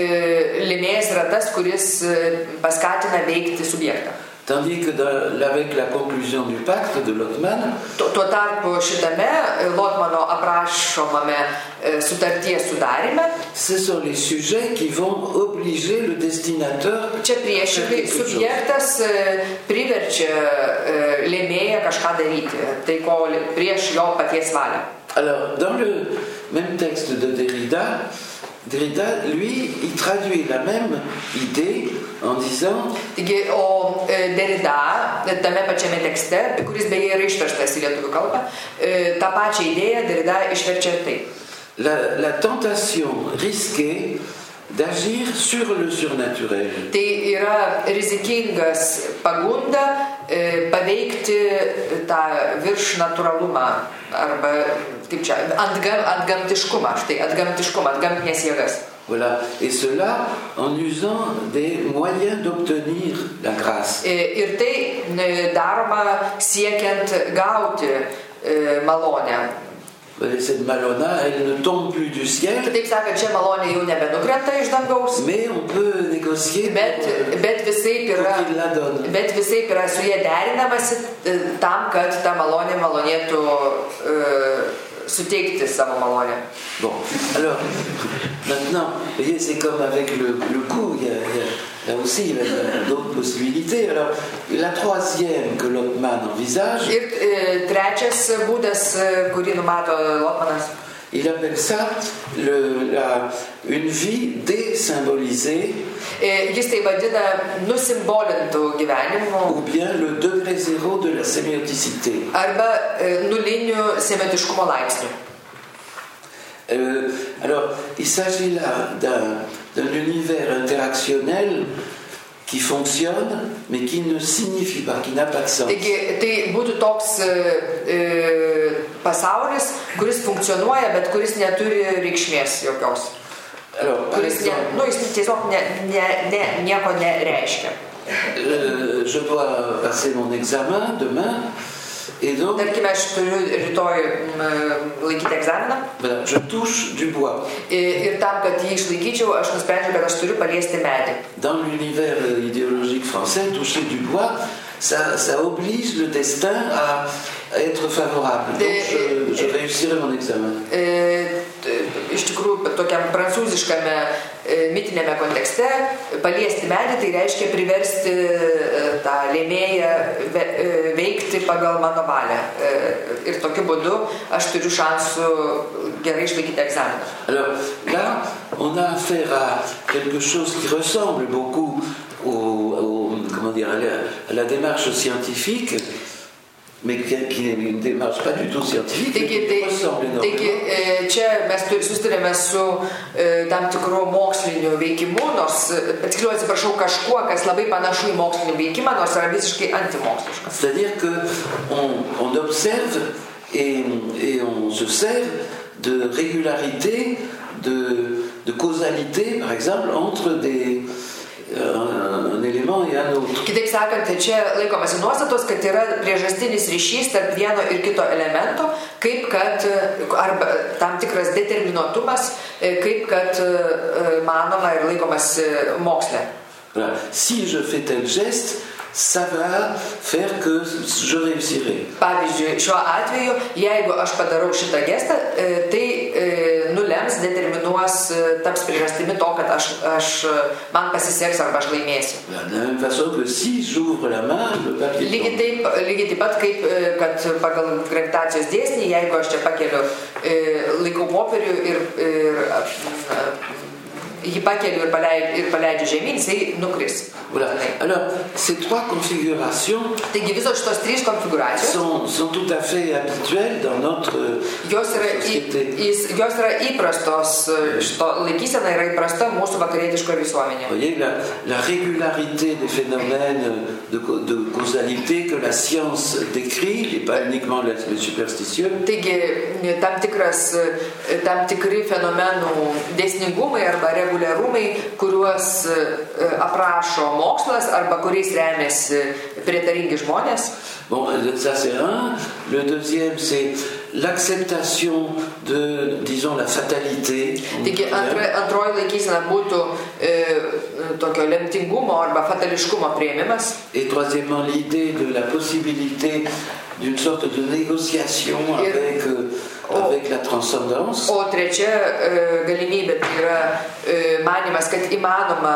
lėmėjas yra tas, kuris paskatina veikti subjektą. Tandis que dans, avec la conclusion du pacte de Lotman, tuo tarpu šitame Lotmano aprašomame sutarties sudarime, ce sont les sujets qui vont obliger le destinateur. Čia priešingai subjektas priverčia lėmėją kažką daryti, tai ko prieš jo paties valią. Alors, dans le même texte de Derrida, Derrida, lui, il traduit la même idée en disant... Taigi, o Derrida, tame pačiame tekste, kuris beje yra išverstas į lietuvių kalbą, tą pačią idėją Derrida išverčia taip. La, la tentation risquée d'agir sur le surnaturel. Tai yra rizikingas pagunda paveikti tą virš natūralumą arba, kaip čia, atgam, atgamtiškumą, štai, atgamtiškumą, atgamtinės jėgas. Voilà, et cela en usant des moyens d'obtenir la grâce. Ir tai daroma siekiant gauti malonę. Cette malona, elle ne tombe plus du ciel. Taip sakant, čia malonė jau nebenukrenta iš dangaus. Mais on peut négocier bet, pour, bet visaip yra, pour qu'il la donne. Bet visaip yra su jie derinamasi tam, kad ta malonė malonėtų uh, suteikti savo malonę. Bon, alors, maintenant, vous voyez, c'est comme avec le, le coup, il y a, il y a là aussi il y a d'autres possibilités. Alors, la troisième que Lotman envisage, ir e, trečias būdas, kurį numato Lotmanas, il appelle ça le, la, une vie désymbolisée, e, jis tai vadina nusimbolintų gyvenimu, ou bien le degré zéro de la sémioticité. Arba e, nulinių semiotiškumo laipsnių. Euh, alors, il s'agit là d'un, d'un univers interactionnel qui fonctionne, mais qui ne signifie pas, qui n'a pas de sens. Taigi, tai būtų toks e, pasaulis, kuris funkcionuoja, bet kuris neturi reikšmės jokios. Alors, kuris ne, nu, jis tiesiog ne, ne, ne, nieko nereiškia. Euh, je dois passer mon examen demain. Et donc, tarkime, aš turiu rytoj laikyti egzaminą. Voilà, je touche du bois. Ir tam, kad jį išlaikyčiau, aš nusprendžiau, kad aš turiu paliesti medį. Dans l'univers idéologique français, toucher du bois, ça, ça oblige le destin à être favorable. Donc, je, je réussirai mon examen. Iš tikrųjų, tokiam prancūziškame mitinėme kontekste, paliesti medį, tai reiškia priversti tą lėmėją veikti pagal mano valią. Ir tokiu būdu aš turiu šansų gerai išlaikyti egzaminą. Alors là, on a affaire à quelque chose qui ressemble beaucoup au dire, à la, à la démarche scientifique, mais qui, qui n'est une démarche pas du tout scientifique, taigi, mais qui ressemble énormément. Taigi, čia mes susidurėme su e, tam tikru moksliniu veikimu, nors, tiksliau atsiprašau, kažkuo, kas labai panašu į mokslinį veikimą, nors yra visiškai antimoksliškas. C'est-à-dire qu'on on observe et, et on se sert de régularité, de, de causalité, par exemple, entre des... Un, un élément et un autre. Kitaip sakant, čia laikomasi nuostatos, kad yra priežastinis ryšys tarp vieno ir kito elemento, kaip kad, arba tam tikras determinuotumas, kaip kad manoma ir laikomasi moksle. Voilà. Si je fais tel geste, ça va faire que je réussirai. Pavyzdžiui, šiuo atveju, jeigu aš padarau šitą gestą, tai nulems, determinuos, taps priežastimi to, kad aš, aš, man pasiseks arba aš laimėsiu. De la même façon que si j'ouvre la main, le papier lygiai taip, lygiai taip pat, kaip kad pagal gravitacijos dėsnį, jeigu aš čia pakeliu, laikau popierių ir, ir jį pakeliu ir paleidžiu, ir paleidžiu žemyn, jisai nukris. Voilà. Alors, ces trois configurations Taigi visos šitos trys konfiguracijos sont, sont tout à fait habituelles dans notre jos yra, société. Į, jos yra įprastos, šito laikysena yra įprasta mūsų vakarietiškoje visuomenėje. Vous voyez, la, la régularité des phénomènes de, de causalité que la science décrit, et pas uniquement les, les superstitieux. Taigi, tam, tikras, tam tikri fenomenų dėsningumai arba reguliarumai, kuriuos aprašo mokslas arba kuriais remiasi prietaringi žmonės. Bon, ça c'est un. Le deuxième, c'est l'acceptation de, disons, la fatalité. Taigi, antra, antroji laikysena būtų e, tokio lemtingumo arba fatališkumo priėmimas. Et troisièmement, l'idée de la possibilité d'une sorte de négociation Ir, avec, euh, o, avec la transcendance. O trečia e, galimybė tai yra e, manimas, kad įmanoma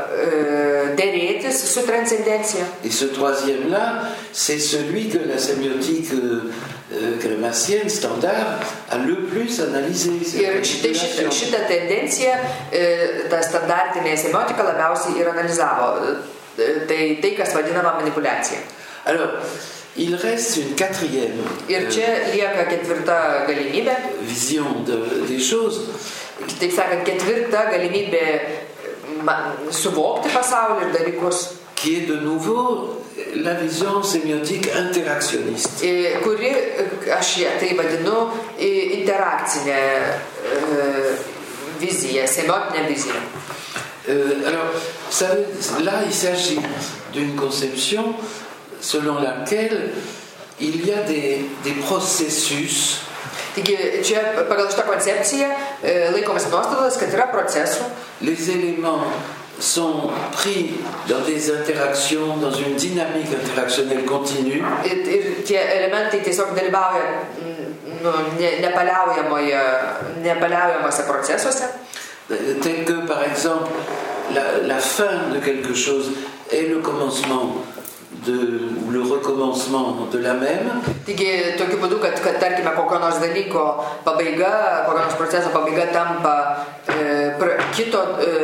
e, dėrėtis su transcendencija. Et ce troisième-là, c'est celui que la sémiotique euh, grémacienne standard a le plus analysé. Ir šitą, šitą, šitą tendenciją e, ta standartinė semiotika labiausiai ir analizavo. E, tai tai, kas vadinama manipulacija. Alors, il reste une quatrième Ir čia lieka ketvirta galimybė. vision de, des choses. Taip sakant, ketvirta galimybė ma, suvokti pasaulį ir dalykus. Qui est de nouveau la vision sémiotique interactionniste. E, kuri, aš ją tai vadinu, interakcinė e, vizija, semiotinė vizija. Euh, alors, ça, là, il s'agit d'une conception selon laquelle il y a des, des processus. Taigi, čia pagal šitą koncepciją laikomas nuostatas, kad yra procesų. Les éléments sont pris dans des interactions, dans une dynamique interactionnelle continue. Ir, ir tie elementai tiesiog dalyvauja nu, ne, nepaliaujamoje, nepaliaujamuose procesuose. Tel que, par exemple, la, la fin de quelque chose est le commencement de, ou le recommencement de la même. Taigi, tokiu būdu, kad, kad tarkime, kokio nors dalyko pabaiga, kokio nors proceso pabaiga tampa e, pra, kito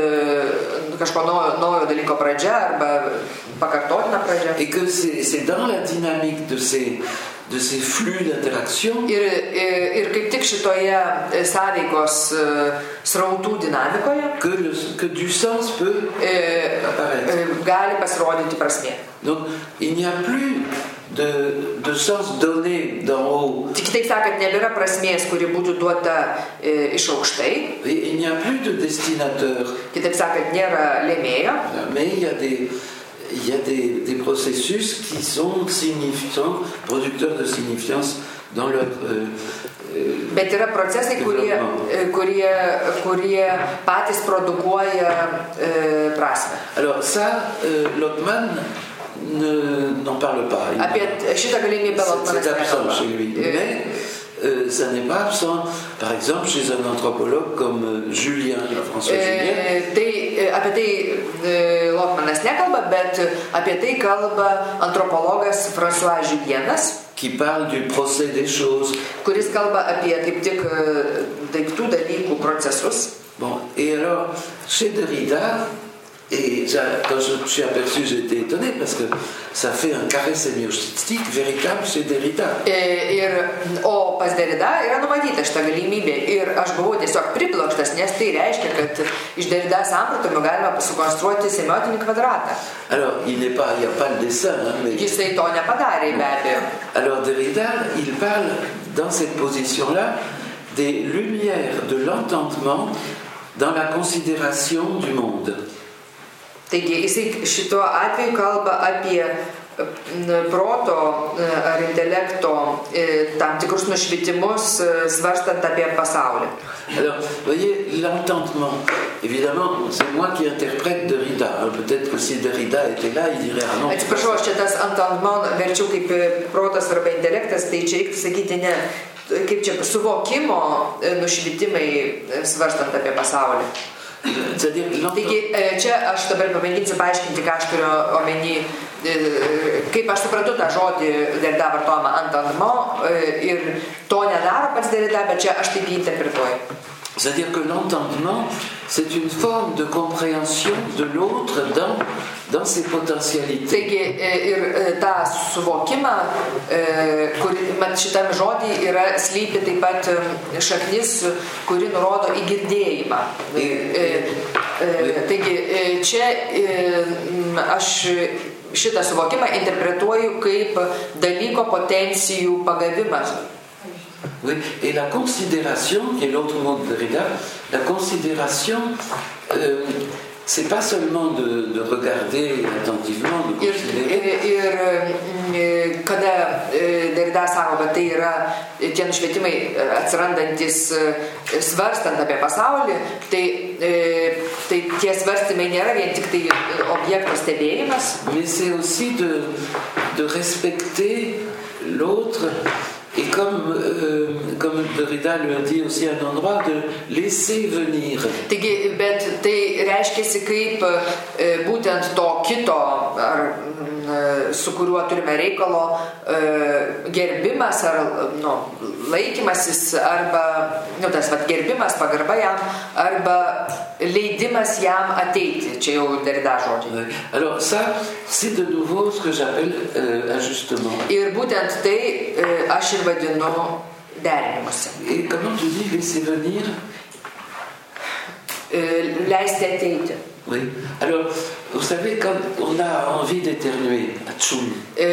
e, kažko naujo, naujo dalyko pradžia arba pakartotina pradžia. Et que c'est, c'est dans la dynamique de ces, de ces flux d'interaction ir, ir, ir kaip tik šitoje sąveikos srautų dinamikoje que, le, que du sens peut e, apparaître. gali pasirodyti prasmė. Donc, il n'y a plus de, de sens donné d'en haut. Tik kitaip sakant, nebėra prasmės, kuri būtų duota e, iš aukštai. Et il n'y a plus de destinateur. Kitaip sakant, nėra lėmėjo. Mais il y a des, il y a des, des processus qui sont signifiants, producteurs de signifiance dans leur... Euh, Bet yra procesai, kurie, kurie, kurie patys produkuoja e, prasmę. Alors ça, euh, Lotman ne, n'en parle pas. Il Apie šitą galimybę Lotmanas c'est absent nekalba. chez lui. Mais euh, ça n'est pas absent, par exemple, chez un anthropologue comme euh, Julien, François Julien. E, tai, apie tai e, Lotmanas nekalba, bet apie tai kalba antropologas François Julienas, qui parle du procès des choses. Kuris kalba apie kaip tik daiktų dalykų procesus. Bon, et alors, chez Derrida, Et quand je me suis aperçu, j'étais étonné parce que ça fait un carré sémiotique véritable chez Derrida. Ir, o pas Derrida yra numatyta šitą galimybę ir aš buvau tiesiog priblokštas, nes tai reiškia, kad iš Derrida sampratimų galima sukonstruoti semiotinį kvadratą. Alors, il n'est pas, il n'y a pas le dessin, hein, mais... Jisai to nepadarė, be abejo. Alors, Derrida, il parle dans cette position-là des lumières de l'entendement dans la considération du monde. Taigi, jisai šituo atveju kalba apie proto ar intelekto tam tikrus nušvitimus, svarstant apie pasaulį. Alors, vous voyez, l'entendement, évidemment, c'est moi qui interprète Derrida. Peut-être que si Derrida était là, il dirait ah non. Atsiprašau, aš čia tas entendement verčiau kaip protas arba intelektas, tai čia reiktų sakyti ne, kaip čia suvokimo nušvitimai svarstant apie pasaulį. Taigi, čia aš dabar pamėginsiu paaiškinti, ką aš turiu omeny, kaip aš suprantu tą žodį Derrida vartojama entendement ir to nedaro pats Derrida, bet čia aš taip jį interpretuoju. C'est-à-dire que l'entendement, c'est une forme de compréhension de l'autre dans, dans ses potentialités. Taigi, ir tą suvokimą, kur šitam žodį yra slypi taip pat šaknis, kuri nurodo į girdėjimą. Taigi, čia aš šitą suvokimą interpretuoju kaip dalyko potencijų pagavimas. Oui, et la considération, qui est l'autre mot de Derrida, la considération, euh, c'est pas seulement de, de regarder attentivement, de considérer. Ir, ir kada Derrida sako, kad tai yra tie nušvietimai atsirandantis svarstant apie pasaulį, tai, tai tie svarstymai nėra vien tik tai objekto stebėjimas. Mais c'est aussi de, de respecter l'autre. Et comme, euh, comme Derrida lui a dit aussi à un endroit, de laisser venir. Taigi, bet tai reiškiasi kaip e, būtent to kito, ar, su kuriuo turime reikalo, e, gerbimas ar nu, laikymasis, arba nu, tas vat, gerbimas, pagarba jam, arba leidimas jam ateiti. Čia jau Derrida žodžiai. Alors ça, c'est de nouveau ce que j'appelle euh, ajustement. Ir būtent tai e, aš ir vadinu derinimuose. Et comment tu dis laisser venir? E, leisti ateiti. Oui. Alors, vous savez, quand on a envie d'éternuer, atchoum. E,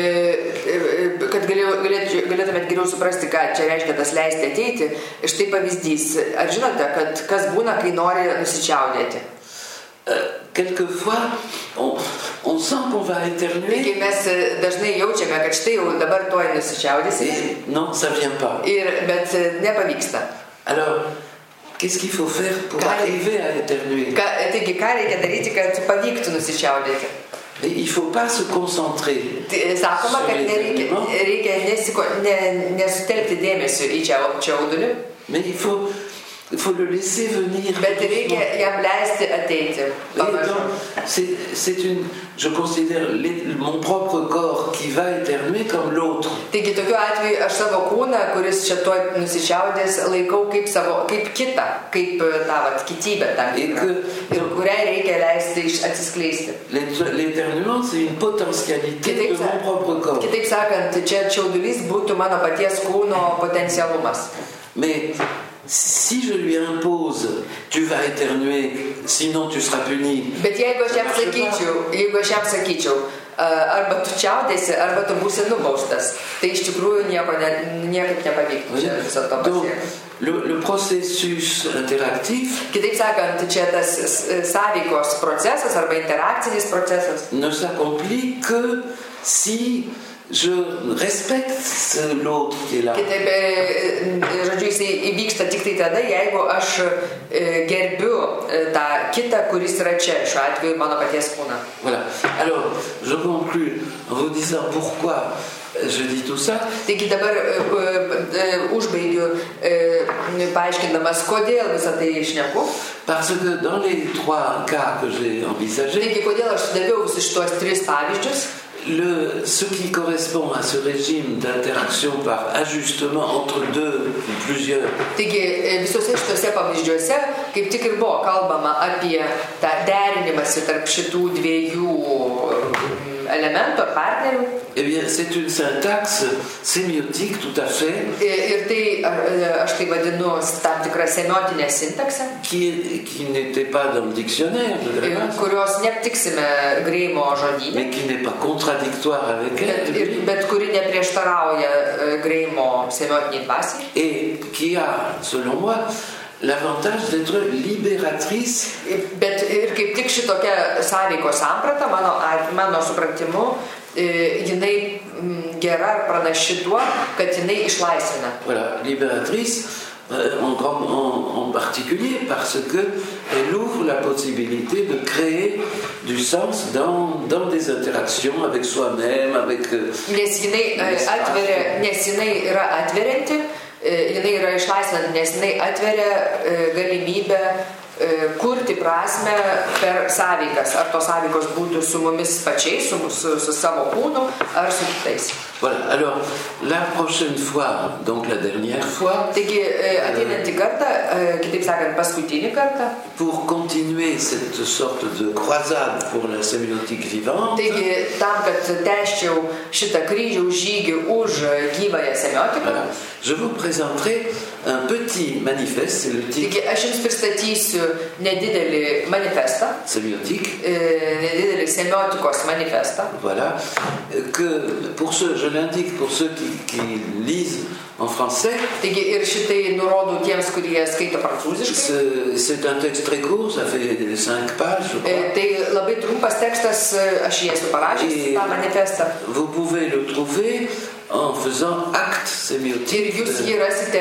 e, kad galėtumėt geriau suprasti, ką čia reiškia tas leisti ateiti, štai pavyzdys. Ar žinote, kad kas būna, kai nori nusičiaudėti? Euh, quelquefois, on, on sent qu'on va éternuer. Taigi mes dažnai jaučiame, kad štai jau dabar tuoj nusičiaudėsime. Non, ça vient pas. Ir, bet nepavyksta. Alors, qu'est-ce qu'il faut faire pour ką, arriver à éternuer? Ka, taigi, ką reikia daryti, kad pavyktų nusičiaudėti? Et il faut pas se concentrer. Sakoma, kad nereikia, reikia nesiko, ne, nesutelkti dėmesio į čiaudulį. Mais il faut Il faut le laisser venir. Bet reikia jam leisti ateiti. C'est, c'est une, je considère les, mon propre corps qui va éternuer comme l'autre. Taigi tokiu atveju aš savo kūną, kuris čia tuoj nusičiaudės, laikau kaip savo, kaip kitą, kaip tą vat kitybę tam tikrą, ir kuriai reikia leisti atsiskleisti. L'éternuement, c'est une potentialité de mon propre corps. Kitaip sakant, čia čiaudulys būtų mano paties kūno potencialumas. Mais si je lui impose, tu vas éternuer, sinon tu seras puni. Bet jeigu aš jam sakyčiau, jeigu aš jam sakyčiau, arba tu čiaudėsi, arba tu būsi nubaustas, tai iš tikrųjų nieko ne, niekaip nepavyktų čia viso to pasiekti. Le, le processus interactif, kitaip sakant, čia tas sąveikos procesas arba interakcinis procesas ne s'accomplit que si je respecte l'autre qui est là. Kitaip, žodžiu, jisai įvyksta tik tai tada, jeigu aš gerbiu tą kitą, kuris yra čia, šiuo atveju mano paties kūną. Voilà. Alors, je conclue en vous disant pourquoi je dis tout ça. Taigi dabar užbaigiu paaiškindamas, kodėl visą tai šneku. Parce que dans les trois cas que j'ai envisagés, taigi, kodėl aš daviau visus šitos tris pavyzdžius, le, ce qui correspond à ce régime d'interaction par ajustement entre deux ou plusieurs. Taigi visose šitose pavyzdžiuose kaip tik ir buvo kalbama apie tą derinimąsi tarp šitų dviejų elementų ar partnerių. Eh bien, c'est une syntaxe sémiotique tout à fait. Ir tai, aš tai vadinu tam tikrą semiotinę sintaksę. Qui, qui n'était pas dans le dictionnaire de Greimas. Kurios neaptiksime Greimo žodyne. Mais qui n'est pas contradictoire avec elle. Bet, bet kuri neprieštarauja Greimo semiotiniai dvasiai. Et qui a, selon moi, l'avantage d'être libératrice. Bet ir kaip tik šitokia sąveikos samprata, mano, mano supratimu, jinai gera ir pranaši tuo, kad jinai išlaisvina. Voilà, libératrice en, en, en particulier parce qu'elle ouvre la possibilité de créer du sens dans, dans des interactions avec soi-même, avec... Nes jinai atveria, nes jinai yra atverianti, jinai yra išlaisvinanti, nes jinai atveria galimybę kurti prasme per sąveikas. Ar tos sąveikos būtų su mumis pačiais, su, su, su savo kūnu, ar su kitais. Voilà, alors la prochaine fois, donc la dernière fois, taigi ateinantį kartą, kitaip sakant, paskutinį kartą, pour continuer cette sorte de croisade pour la sémiotique vivante, taigi tam, kad tęsčiau šitą kryžiaus žygį už gyvąją semiotiką, voilà, je vous présenterai un petit manifeste, c'est le titre. Taigi aš jums pristatysiu nedidelį manifestą, sémiotique, nedidelį semiotikos manifestą. Voilà, que pour ceux, je l'indique pour ceux qui, qui lisent en français. Taigi ir šitai nurodau tiems, kurie skaito prancūziškai. C'est un texte très court, ça fait cinq pages, je crois. Tai labai trumpas tekstas, aš jį esu parašęs, tą manifestą. Vous pouvez le trouver en faisant acte sémiotique. Ir jūs jį rasite,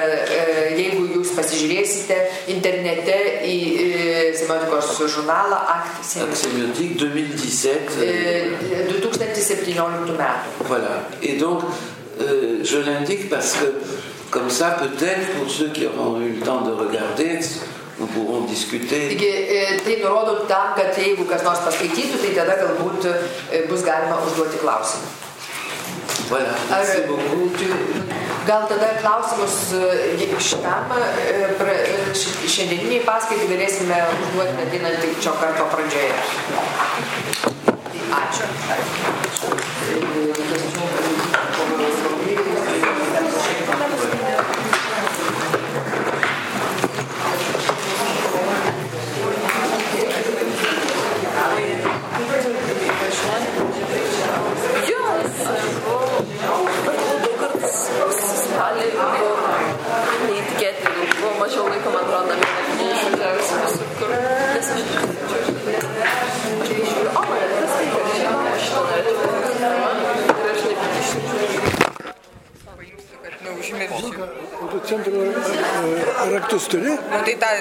jeigu jūs pasižiūrėsite internete į semiotikos žurnalą Acte sémiotique deux mille dix-sept. du tūkstantis septynioliktų metų. Voilà. Et donc, euh, je l'indique parce que, comme ça, peut-être, pour ceux qui auront eu le temps de regarder, nous pourrons discuter. Taigi, tai nurodau tam, kad jeigu kas nors paskaitytų, tai tada galbūt bus galima užduoti klausimą. Voilà, merci beaucoup. Gal tada klausimus šitam šiandieniniai paskaitai galėsime užduoti ateinantį šio karto pradžioje. Ačiū. Neįtikėtinai, buvo mažiau laiko, man atrodo, namie išvažiavusi visur, kur nesmėčiau. Aš tai žiūriu, o, man tas tai, kad žinau, aš šitą norėčiau. Ir aš taip išvažiuoju. Paimsiu, kad neužmirščiau. O tu centro raktus turi? Nu, tai tą